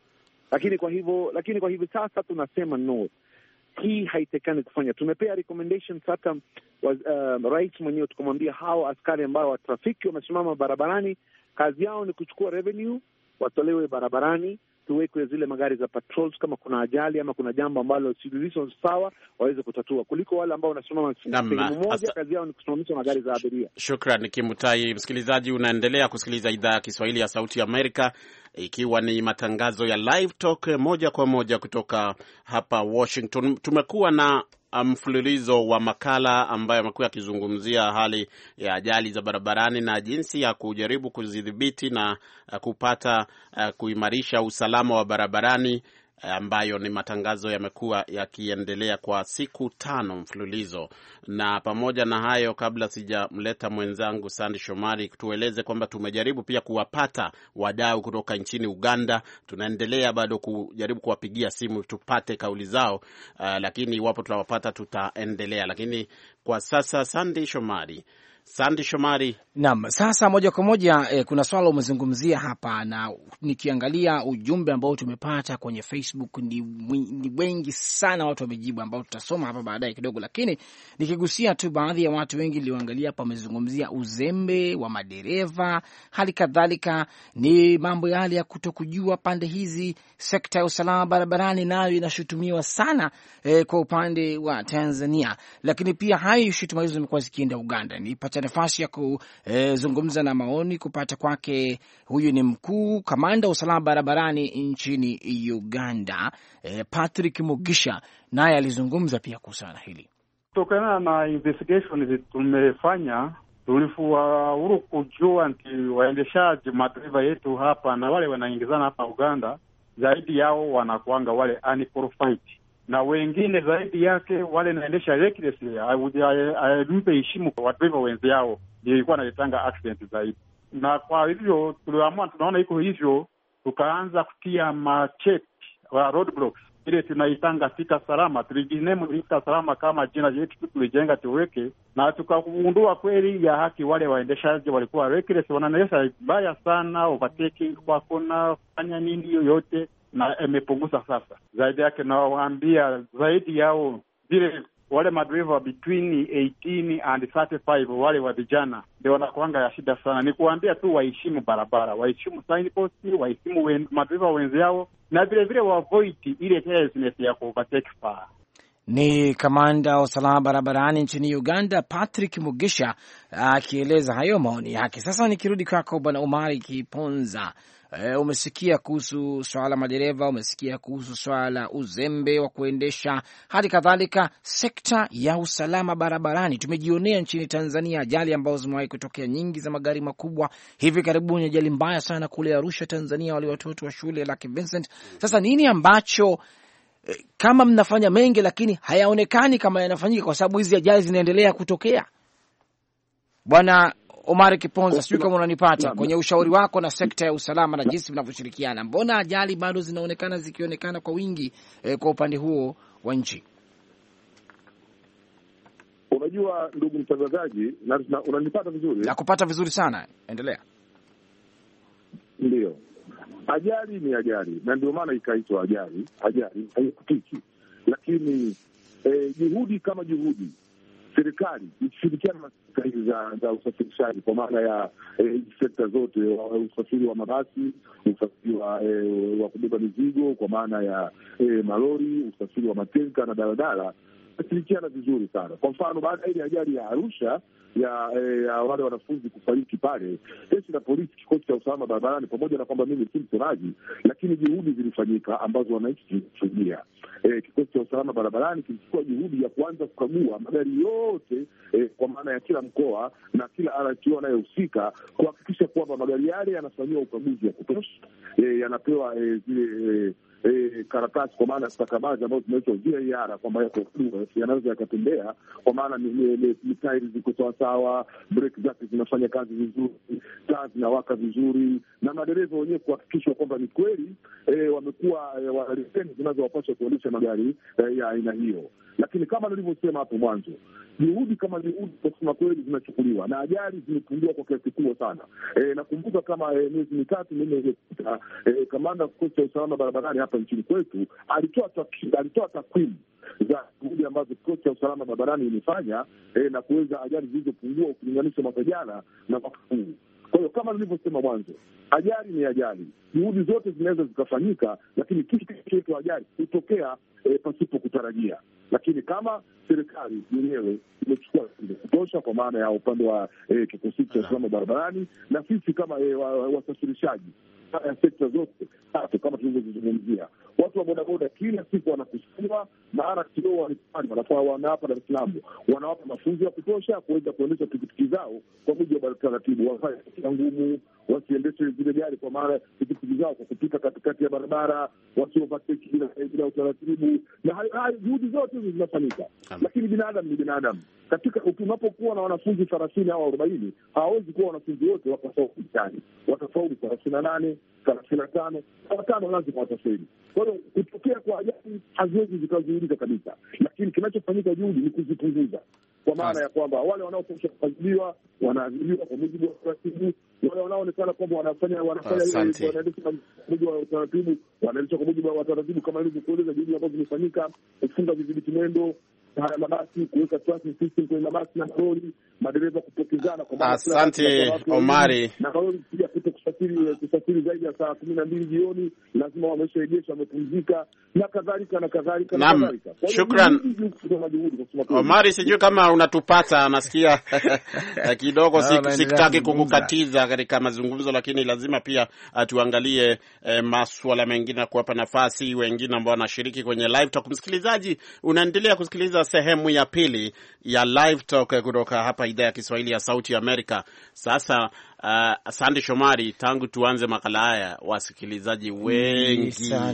Lakini kwa hivyo sasa tunasema no, hii haitekani kufanya. Tumepea recommendations hata rais mwenyewe, tukamwambia hao askari ambao wa trafiki wamesimama barabarani, kazi yao ni kuchukua revenue, watolewe barabarani, tuwekwe zile magari za patrols kama kuna ajali ama kuna jambo ambalo sio sawa waweze kutatua, kuliko wale ambao wanasimama sehemu moja, kazi yao ni kusimamisha magari za abiria. Shukrani Kimutai. Msikilizaji, unaendelea kusikiliza idhaa ya Kiswahili ya Sauti ya Amerika, ikiwa ni matangazo ya Live Talk moja kwa moja kutoka hapa Washington. Tumekuwa na mfululizo wa makala ambayo amekuwa akizungumzia hali ya ajali za barabarani na jinsi ya kujaribu kuzidhibiti na kupata kuimarisha usalama wa barabarani, ambayo ni matangazo yamekuwa yakiendelea kwa siku 5 mfululizo. Na pamoja na hayo, kabla sijamleta mwenzangu Sandy Shomari kutueleze kwamba tumejaribu pia kuwapata wadau kutoka nchini Uganda, tunaendelea bado kujaribu kuwapigia simu tupate kauli zao, lakini iwapo tutawapata tutaendelea. Lakini kwa sasa Sandy Shomari. Naam, sasa moja kwa moja kuna swala umezungumzia hapa, na nikiangalia ujumbe ambao tumepata kwenye Facebook ni wengi sana, watu wamejibu, ambao tutasoma hapa baadaye kidogo, lakini nikigusia tu baadhi ya watu wengi nilioangalia hapa wamezungumzia uzembe wa madereva, hali kadhalika ni mambo yale ya kutokujua pande hizi. Sekta ya usalama barabarani nayo inashutumiwa sana kwa upande wa Tanzania, lakini pia hayo shutuma hizo zimekuwa zikienda Uganda. Nipata nafasi ya kuzungumza na maoni kupata kwake. Huyu ni mkuu kamanda wa usalama barabarani nchini Uganda, Patrick Mugisha, naye alizungumza pia kuhusiana hili. Kutokana na investigation tumefanya, tulifaulu kujua nti waendeshaji madereva yetu hapa na wale wanaingizana hapa Uganda, zaidi yao wanakuanga wale unqualified, na wengine zaidi yake wale naendesha recklessly, mpe heshima kwa madereva wenzao, ndio ilikuwa naletanga accident zaidi. Na kwa hivyo tuliamua, tunaona iko hivyo, tukaanza kutia macheck wa roadblocks, ile tunaitanga fika salama. Tulijinemu fika salama kama jina yetu tulijenga tuweke, na tukagundua kweli ya haki wale waendeshaji walikuwa reckless, wanaendesha baya sana, overtaking kwa kona, fanya nini yoyote, na imepunguza sasa. Zaidi yake nawaambia zaidi yao vile wale madereva between 18 and 35 wale wa vijana ndio wanakuanga ya shida sana. Ni kuambia tu waheshimu barabara, waheshimu signpost, waheshimu madereva wenzao, na vile vile wa avoid ile carelessness ya overtake far. Ni kamanda wa usalama barabarani nchini Uganda, Patrick Mugisha, akieleza hayo maoni yake. Sasa nikirudi kwako Bwana Omari Kiponza, umesikia kuhusu swala madereva, umesikia kuhusu swala uzembe wa kuendesha, hali kadhalika sekta ya usalama barabarani. Tumejionea nchini Tanzania ajali ambazo zimewahi kutokea nyingi za magari makubwa. Hivi karibuni ajali mbaya sana kule Arusha, Tanzania, wale watoto wa shule Lucky Vincent. Sasa nini ambacho kama mnafanya mengi lakini hayaonekani kama yanafanyika kwa sababu hizi ajali zinaendelea kutokea. Bwana Omar Kiponza, sijui kama unanipata kwenye ushauri wako na sekta ya usalama na jinsi mnavyoshirikiana. Mbona ajali bado zikionekana kwa wingi kwa upande huo wa nchi? Unajua ndugu mtangazaji, na unanipata vizuri? Nakupata vizuri sana. Endelea. Ndio. Ajali ni ajali na ndio maana ikaitwa ajali. Ajali haikutiki. Lakini juhudi kama juhudi, serikali ikishirikiana na serikali za usafirishaji kwa maana ya sekta zote, usafiri wa mabasi, usafiri wa kubeba mizigo kwa maana ya malori, usafiri wa matenka na daladala, kushirikiana vizuri sana. Kwa mfano, baada ya ile ajali ya Arusha ya wale wanafunzi kufariki pale, jeshi la polisi, kikosi cha usalama barabarani, pamoja na kwamba mimi si msemaji, lakini juhudi zilifanyika ambazo wananchi tulishuhudia. Kikosi cha usalama barabarani kilichukua juhudi ya kuanza kukagua magari yote kwa maana ya kila mkoa na kila RTO anayehusika, kuhakikisha kwamba magari yale yanafanyiwa ukaguzi wa kutosha, yanapewa zile karatasi kwa maana stakabadhi ambazo zinaitwa VIR kwamba yanaweza yakatembea, kwa maana ni tairi ziko sawasawa, breki zake zinafanya kazi vizuri, taa zinawaka vizuri, na madereva wenyewe kuhakikishwa kwamba ni kweli wamekuwa wana leseni zinazowapasha kuendesha magari ya aina hiyo. Lakini kama nilivyosema hapo mwanzo, juhudi kama juhudi kwa kusema kweli zinachukuliwa na ajali zimepungua kwa kiasi kikubwa sana. Nakumbuka kama miezi mitatu minne iliyopita, kamanda wa kikosi cha usalama barabarani hapa nchini kwetu alitoa takwimu za juhudi ambazo kikosi cha usalama barabarani imefanya na kuweza ajali zilizopungua ukilinganisha mwaka jana na mwaka huu. Kwa hiyo kama nilivyosema mwanzo, ajali ni ajali, juhudi zote zinaweza zikafanyika, lakini kitu kinachoitwa ajali hutokea pasipo kutarajia. Lakini kama serikali yenyewe imechukua kutosha kwa maana ya upande wa kikosi cha usalama barabarani, na sisi kama wasafirishaji ya sekta zote tatu kama tulivyozungumzia, watu wa bodaboda kila siku wanakusanywa na RTO wanafaa hapa Dar es Salaam, wanawapa mafunzo ya kutosha kuweza kuendesha pikipiki zao kwa mujibu wa taratibu, wafanye ngumu, wasiendeshe zile gari kwa maana pikipiki zao kwa kupita katikati ya barabara, wasiovateki bila utaratibu, na juhudi zote hizo zinafanyika. Lakini binadamu ni binadamu. Katika unapokuwa na wanafunzi 30 au 40, hawawezi kuwa wanafunzi wote wakafaulu mtihani. Watafaulu 38, 35, 5 lazima watafeli. Kwa hiyo kutokea kwa ajali haziwezi zikazuilika kabisa, lakini kinachofanyika juhudi ni kuzipunguza, kwa maana ya kwamba wale wanaotosha kuadhibiwa wanaadhibiwa kwa mujibu wa taratibu, wale wanaoonekana kwamba wanaendesha kwa mujibu wa taratibu wanaendesha kwa mujibu wa taratibu, kama ilivyokueleza juhudi ambazo zimefanyika, kufunga vidhibiti mwendo haya mabasi, kuweka traffic system kwenye mabasi na malori, madereva kupokezana kwa maana. Asante Omari. Na malori pia kusafiri zaidi ya saa 12 jioni lazima wameshaegesha, wamepumzika na kadhalika na kadhalika na kadhalika. Shukran Omari, sijui kama unatupata, nasikia kidogo sikitaki kukukatiza katika mazungumzo, lakini lazima pia tuangalie masuala mengine na kuwapa nafasi wengine ambao wanashiriki kwenye live talk. Msikilizaji, unaendelea kusikiliza sehemu ya pili ya live talk kutoka hapa idhaa ya Kiswahili ya Sauti ya Amerika. Sasa Asante Shomari, tangu tuanze makala haya wasikilizaji wengi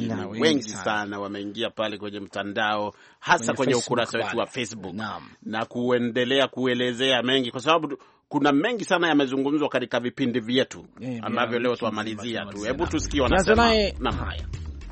sana wameingia pale kwenye mtandao, hasa kwenye ukurasa wetu wa Facebook na kuendelea kuelezea mengi, kwa sababu kuna mengi sana yamezungumzwa katika vipindi vyetu ambavyo leo tuamalizia tu. Hebu tusikie wanasema. Haya.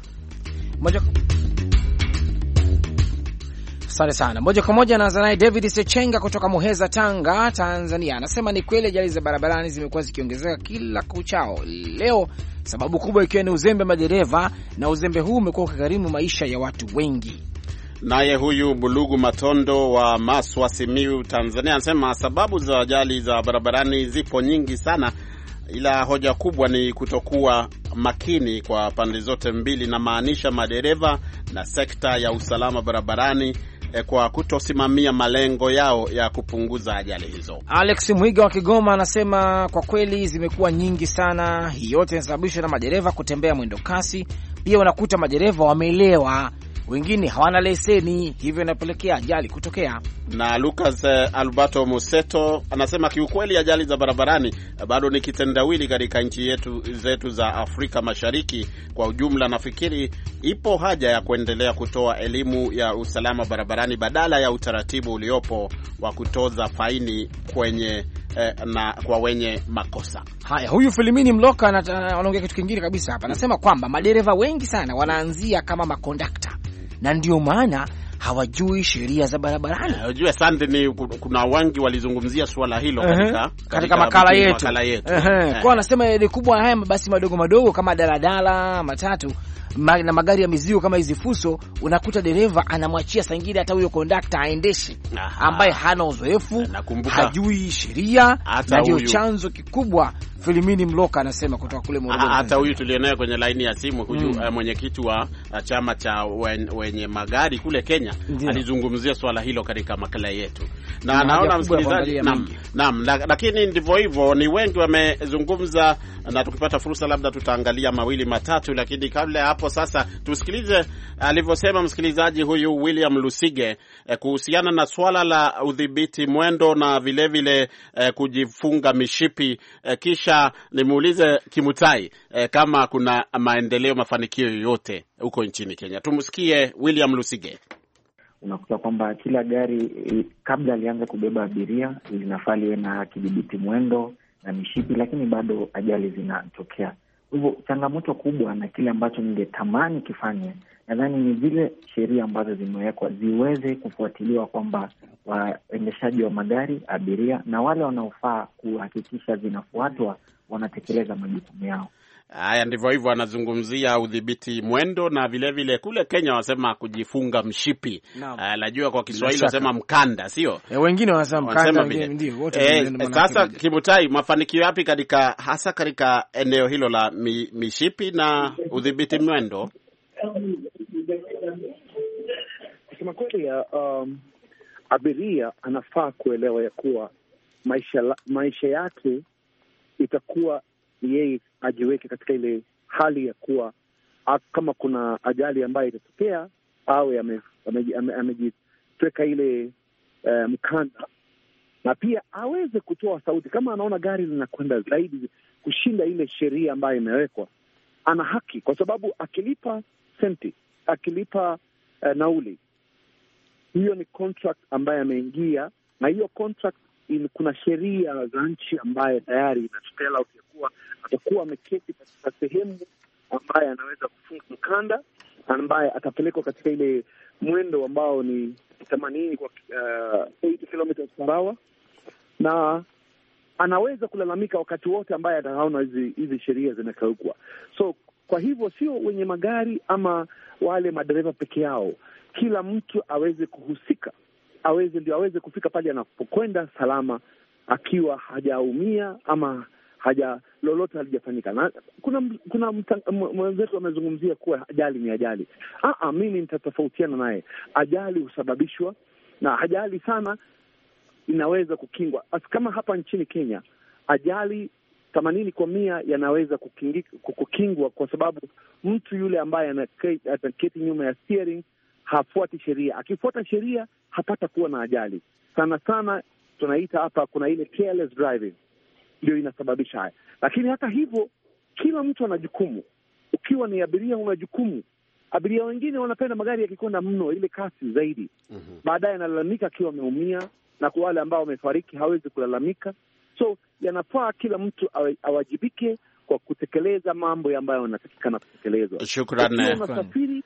Asante sana. Moja kwa moja naanza naye David Sechenga kutoka Muheza, Tanga, Tanzania. Anasema ni kweli ajali za barabarani zimekuwa zikiongezeka kila kuchao leo, sababu kubwa ikiwa ni uzembe madereva, na uzembe huu umekuwa ukigharimu maisha ya watu wengi. Naye huyu Bulugu Matondo wa Maswa, Simiyu, Tanzania, anasema sababu za ajali za barabarani zipo nyingi sana, ila hoja kubwa ni kutokuwa makini kwa pande zote mbili, na maanisha madereva na sekta ya usalama barabarani kwa kutosimamia malengo yao ya kupunguza ajali hizo. Alex Mwiga wa Kigoma anasema kwa kweli zimekuwa nyingi sana. Hii yote inasababishwa na madereva kutembea mwendo kasi. Pia unakuta madereva wameelewa wengine hawana leseni, hivyo inapelekea ajali kutokea. Na Lucas Alberto Museto anasema kiukweli ajali za barabarani bado ni kitendawili katika nchi zetu za Afrika Mashariki kwa ujumla. Nafikiri ipo haja ya kuendelea kutoa elimu ya usalama barabarani badala ya utaratibu uliopo wa kutoza faini kwa wenye makosa. Haya, huyu Filimini Mloka anaongea kitu kingine kabisa hapa. Anasema kwamba madereva wengi sana wanaanzia kama makondakta na ndio maana hawajui sheria za barabarani. Unajua Sunday kuna wengi walizungumzia swala hilo katika makala yetu. Kwa anasema ile kubwa haya mabasi madogo kama daladala, matatu na magari ya mizigo kama hizi fuso, unakuta dereva anamwachia sangine hata huyo kondakta aendeshe ambaye hana uzoefu, hajui sheria, na ndio chanzo kikubwa. Filimini Mloka anasema kutoka kule Morogoro. Hata huyu tulionaye kwenye laini ya simu mwenyekiti wa chama cha wenye magari kule Kenya alizungumzia swala hilo katika makala yetu. Na naona msikilizaji lakini ndivyo hivyo, ni wengi wamezungumza, na tukipata fursa labda tutaangalia mawili matatu, lakini kabla ya hapo sasa tusikilize alivyosema msikilizaji huyu William Lusige kuhusiana na swala la udhibiti mwendo na vile kujifunga mishipi. Kisha nimuulize Kimutai kama kuna mafanikio yoyote huko nchini Kenya. Tumsikie William Lusige. Unakuta kwamba kila gari kabla alianza kubeba abiria linafaa liwe na kidhibiti mwendo na mishipi, lakini bado ajali zinatokea. Hivyo changamoto kubwa, na kile ambacho ningetamani kifanye, nadhani ni zile sheria ambazo zimewekwa ziweze kufuatiliwa, kwamba waendeshaji wa magari, abiria na wale wanaofaa kuhakikisha zinafuatwa wanatekeleza majukumu yao. Haya, ndivyo hivyo anazungumzia udhibiti mwendo na vile kule Kenya wasema kujifunga mshipi. Najua kwa Kiswahili wasema mkanda, sio? Wengine wanasema mkanda, ndio wote. Sasa Kimutai, mafanikio yapi hasa katika eneo hilo la mishipi na udhibiti mwendo? Kusema kweli, abiria anafaa kuelewa ya kuwa maisha yake itakuwa yeye ajiweke katika ile hali ya kuwa kama kuna ajali ambayo itatokea au amejitweka ile mkanda, na pia aweze kutoa sauti kama anaona gari linakwenda zaidi kushinda ile sheria ambayo imewekwa. Ana haki, kwa sababu akilipa senti, akilipa nauli, hiyo ni contract ambayo ameingia, na hiyo contract kuna sheria za nchi ambaye tayari inatupela kuwa atakuwa ameketi katika sehemu ambaye anaweza kufunga mkanda, ambaye atapelekwa katika ile mwendo ambao ni 80 kwa 80 km per hour, na anaweza kulalamika wakati wote ambaye ataona hizi sheria zinakiukwa. So kwa hivyo sio wenye magari ama wale madereva peke yao, kila mtu aweze kuhusika, ndio aweze kufika pale anapokwenda salama, akiwa hajaumia ama lolote halijafanyika. Na kuna mwenzetu amezungumzia kuwa ajali ni ajali. Mimi nitatofautiana naye. Ajali husababishwa, na ajali sana inaweza kukingwa. Kama hapa nchini Kenya, ajali 80% yanaweza kukingwa kwa sababu mtu yule ambaye ataketi nyuma ya steering hafuati sheria. Akifuata sheria hapata kuwa na ajali. Sana tunaita hapa, kuna ile careless driving ndio inasababisha haya. Lakini hata hivyo, kila mtu ana jukumu. Ukiwa ni abiria una jukumu. Abiria wengine wanapenda magari yakikwenda mno, ile kasi zaidi. Baadaye analalamika akiwa ameumia, na kwa wale ambao wamefariki hawezi kulalamika. So yanafaa kila mtu awajibike kwa kutekeleza mambo ambayo yanatakikana kutekelezwa. Shukrani.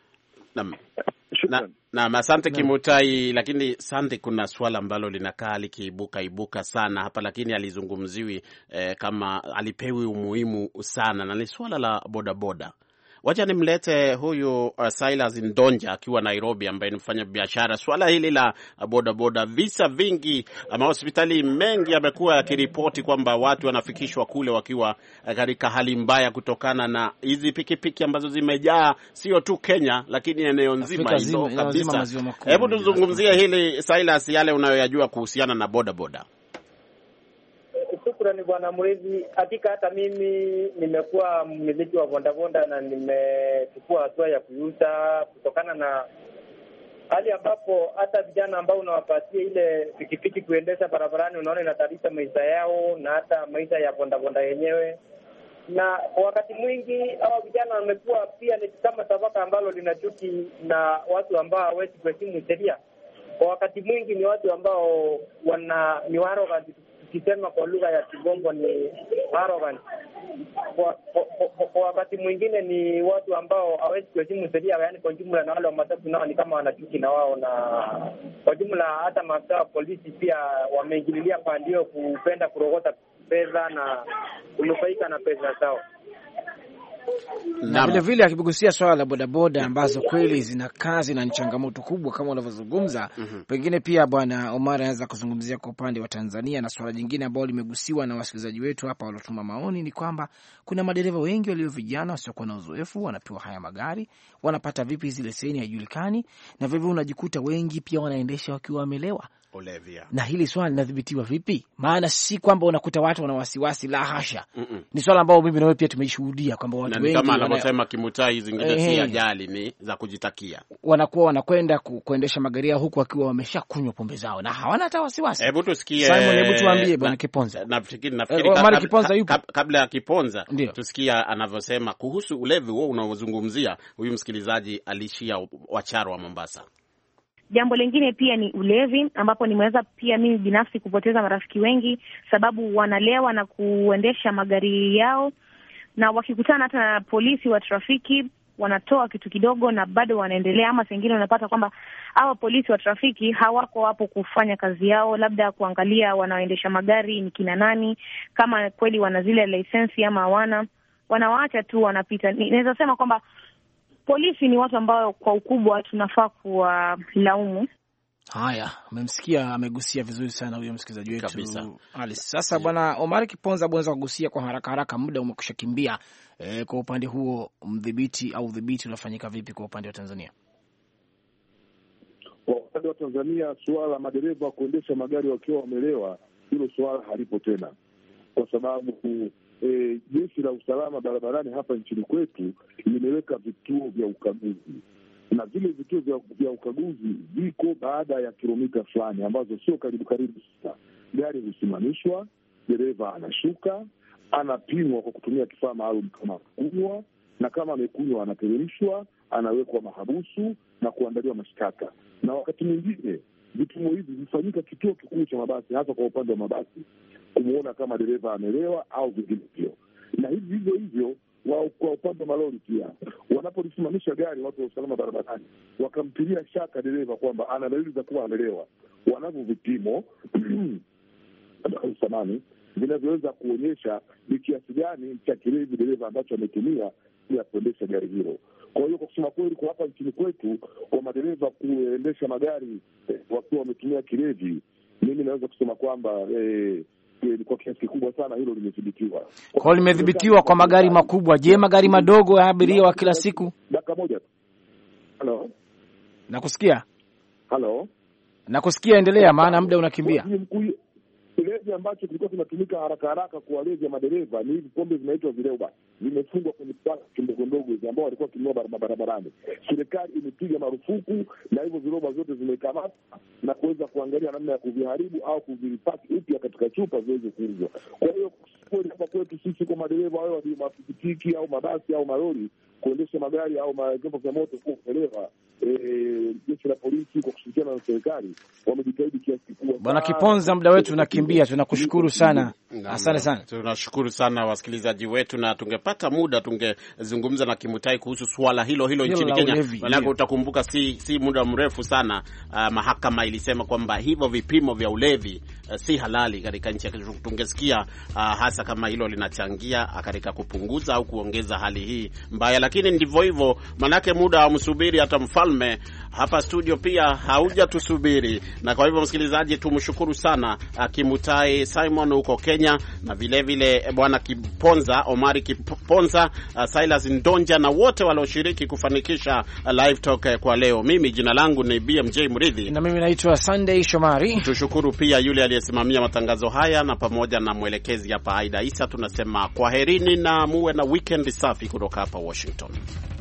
Na asante Kimutai, lakini Sante, kuna swala ambalo linakaa likiibuka sana hapa, lakini alizungumziwi kama alipewi umuhimu sana, na ni swala la bodaboda. Wacha nimlete huyu Silas Ndonja akiwa Nairobi, ambaye ni mfanya biashara. Swala hili la bodaboda, visa vingi, mahospitali mengi yamekuwa yakiripoti kwamba watu wanafikishwa kule wakiwa katika hali mbaya kutokana na hizi pikipiki ambazo zimejaa, sio tu Kenya lakini eneo nzima hilo kabisa. Hebu tuzungumzie hili Silas, yale unayoyajua kuhusiana na bodaboda. Shukrani Bwana Murithi. Hakika hata mimi nimekuwa mmiliki wa bodaboda na nimechukua hatua ya kuuza kutokana na hali ambapo hata vijana ambao unawapatia ile pikipiki kuendesha barabarani, unaona inatarisha maisha yao na hata maisha ya bodaboda yenyewe. Na wakati mwingi hao vijana wamekuwa pia ni kama tabaka ambalo linachuki na watu ambao hawezi kuheshimu sheria. Kwa wakati mwingi ni watu ambao ni arrogant, tukisema kwa lugha ya Kigombo ni arrogant. Kwa wakati mwingine ni watu ambao hawezi kuheshimu sheria, yaani kwa jumla, na wale wa matatu nao ni kama wanachuki na wao, na kwa jumla hata maafisa wa polisi pia wameingililia kwa ndio kupenda kurogota pesa na kunufaika na pesa zao. Na vile vile akigusia swala la bodaboda ambazo kweli zina kazi na changamoto kubwa kama unavyozungumza, pengine pia Bwana Omar anaweza kuzungumzia kwa upande wa Tanzania. Na swala jingine ambalo limegusiwa na wasikilizaji wetu hapa waliotuma maoni ni kwamba kuna madereva wengi walio vijana wasiokuwa na uzoefu, wanapewa haya magari, wanapata vipi zile leseni haijulikani, na vivyo unajikuta wengi pia wanaendesha wakiwa wamelewa. Olivia. Na hili swala linadhibitiwa vipi? Maana si kwamba unakuta watu wana wasiwasi, la hasha. Ni swala ambalo mimi na wewe pia tumeshuhudia kwamba watu wengi kama anavyosema Kimutai, zingine si ajali, ni za kujitakia. Wanakwenda kuendesha magari yao huku wakiwa wameshakunywa pombe zao na hawana hata wasiwasi. Hebu tusikie Simon, hebu tuambie Bwana Kiponza. Nafikiri Kiponza yupo. Kabla ya Kiponza tusikia anavyosema kuhusu ulevi huo unaozungumzia huyu msikilizaji Alishia Wacharo wa Mombasa. Jambo lingine pia ni ulevi, ambapo nimeweza pia mimi binafsi kupoteza marafiki wengi sababu wanalewa na kuendesha magari yao, na wakikutana hata na polisi wa trafiki wanatoa kitu kidogo na bado wanaendelea. Ama sengine unapata kwamba hawa polisi wa trafiki hawako hapo kufanya kazi yao, labda kuangalia wanaoendesha magari ni kina nani, kama kweli wana zile lisensi ama hawana, wanawaacha tu wanapita. Naweza sema kwamba polisi ni watu ambao kwa ukubwa tunafaa kuwalaumu. Haya, umemsikia, amegusia vizuri sana huyo msikilizaji wetu kabisa. Sasa Bwana Omar Kiponza, bwana kugusia kwa haraka, muda umekushakimbia. Kwa upande huo udhibiti unafanyika vipi kwa upande wa Tanzania? Kwa upande wa Tanzania, suala la madereva kuendesha magari wakiwa wamelewa, hilo suala halipo tena, kwa sababu jeshi la usalama barabarani hapa nchini kwetu limeweka vituo vya ukaguzi, na vile vituo vya ukaguzi viko baada ya kilomita fulani ambazo sio karibu sana. Gari husimamishwa, dereva anashuka, anapimwa kwa kutumia kifaa maalum kama kunywa, na kama amekunywa anateremshwa, anawekwa mahabusu na kuandaliwa mashtaka. Na wakati mwingine vipimo hivi vifanyika kituo kikuu cha mabasi, hasa kwa upande wa mabasi, kumuona kama dereva amelewa au vinginevyo. Na hivyo kwa upande wa malori pia, wanapolisimamisha gari watu wa usalama barabarani wakamtilia shaka dereva kwamba ana dalili za kuwa amelewa, wanavyo vipimo vinavyoweza kuonyesha ni kiasi gani cha kilevi dereva ambacho ametumia ya kuendesha gari hilo. Kwa hiyo kwa kusema kweli, kwa hapa nchini kwetu, kwa madereva kuendesha magari wakiwa wametumia kilevi, mimi naweza kusema kwamba kwa kiasi kikubwa sana hilo limethibitiwa. Kwa hiyo limethibitiwa kwa magari makubwa. Je, magari madogo ya abiria wa kila siku? Dakika moja. Hello? Nakusikia. Hello? Nakusikia, endelea maana muda unakimbia. Kilevi ambacho kilikuwa kinatumika haraka kuwalevya madereva ni hivi pombe zinaitwa vilewa, zimefungwa kwenye plastiki ndogo ndogo ambao walikuwa kinunua barabarani. Serikali imepiga marufuku na hivyo viroba zote zimekamata na kuweza kuangalia namna ya kuviharibu au kuvipaki upya katika chupa ziweze kuuzwa. Kwa hiyo kweli hapa kwetu sisi kwa madereva wao wa mapikipiki au mabasi au malori kuendesha magari au vyombo vya moto kwa kuelewa, jeshi la polisi kwa kushirikiana na serikali wamejitahidi kiasi kikubwa. Bwana Kiponza, muda wetu unakimbia, tunakushukuru sana. Asante sana. Tunashukuru sana wasikilizaji wetu, na tungepata muda tungezungumza na Kimutai kuhusu swala hilo nchini Kenya. Maana utakumbuka si muda mrefu sana mahakama ilisema kwamba hivyo vipimo vya ulevi si halali katika nchi. Tungesikia hasa kama hilo linachangia katika kupunguza au kuongeza hali hii mbaya, lakini ndivyo hivyo, manake muda wa msubiri hata mfalme hapa studio pia haujatusubiri, na kwa hivyo msikilizaji, tumshukuru sana Kimutai Simon huko Kenya, na vile vile bwana Kiponza, Omari Kiponza, Silas Ndonja na wote walioshiriki kufanikisha live talk kwa leo. Mimi jina langu ni BMJ Mridhi na mimi naitwa Sunday Shomari. Tushukuru pia yule aliyesimamia matangazo haya na pamoja na mwelekezi hapa Aida Isa. Tunasema kwaherini na muwe na weekend safi kutoka hapa Washington.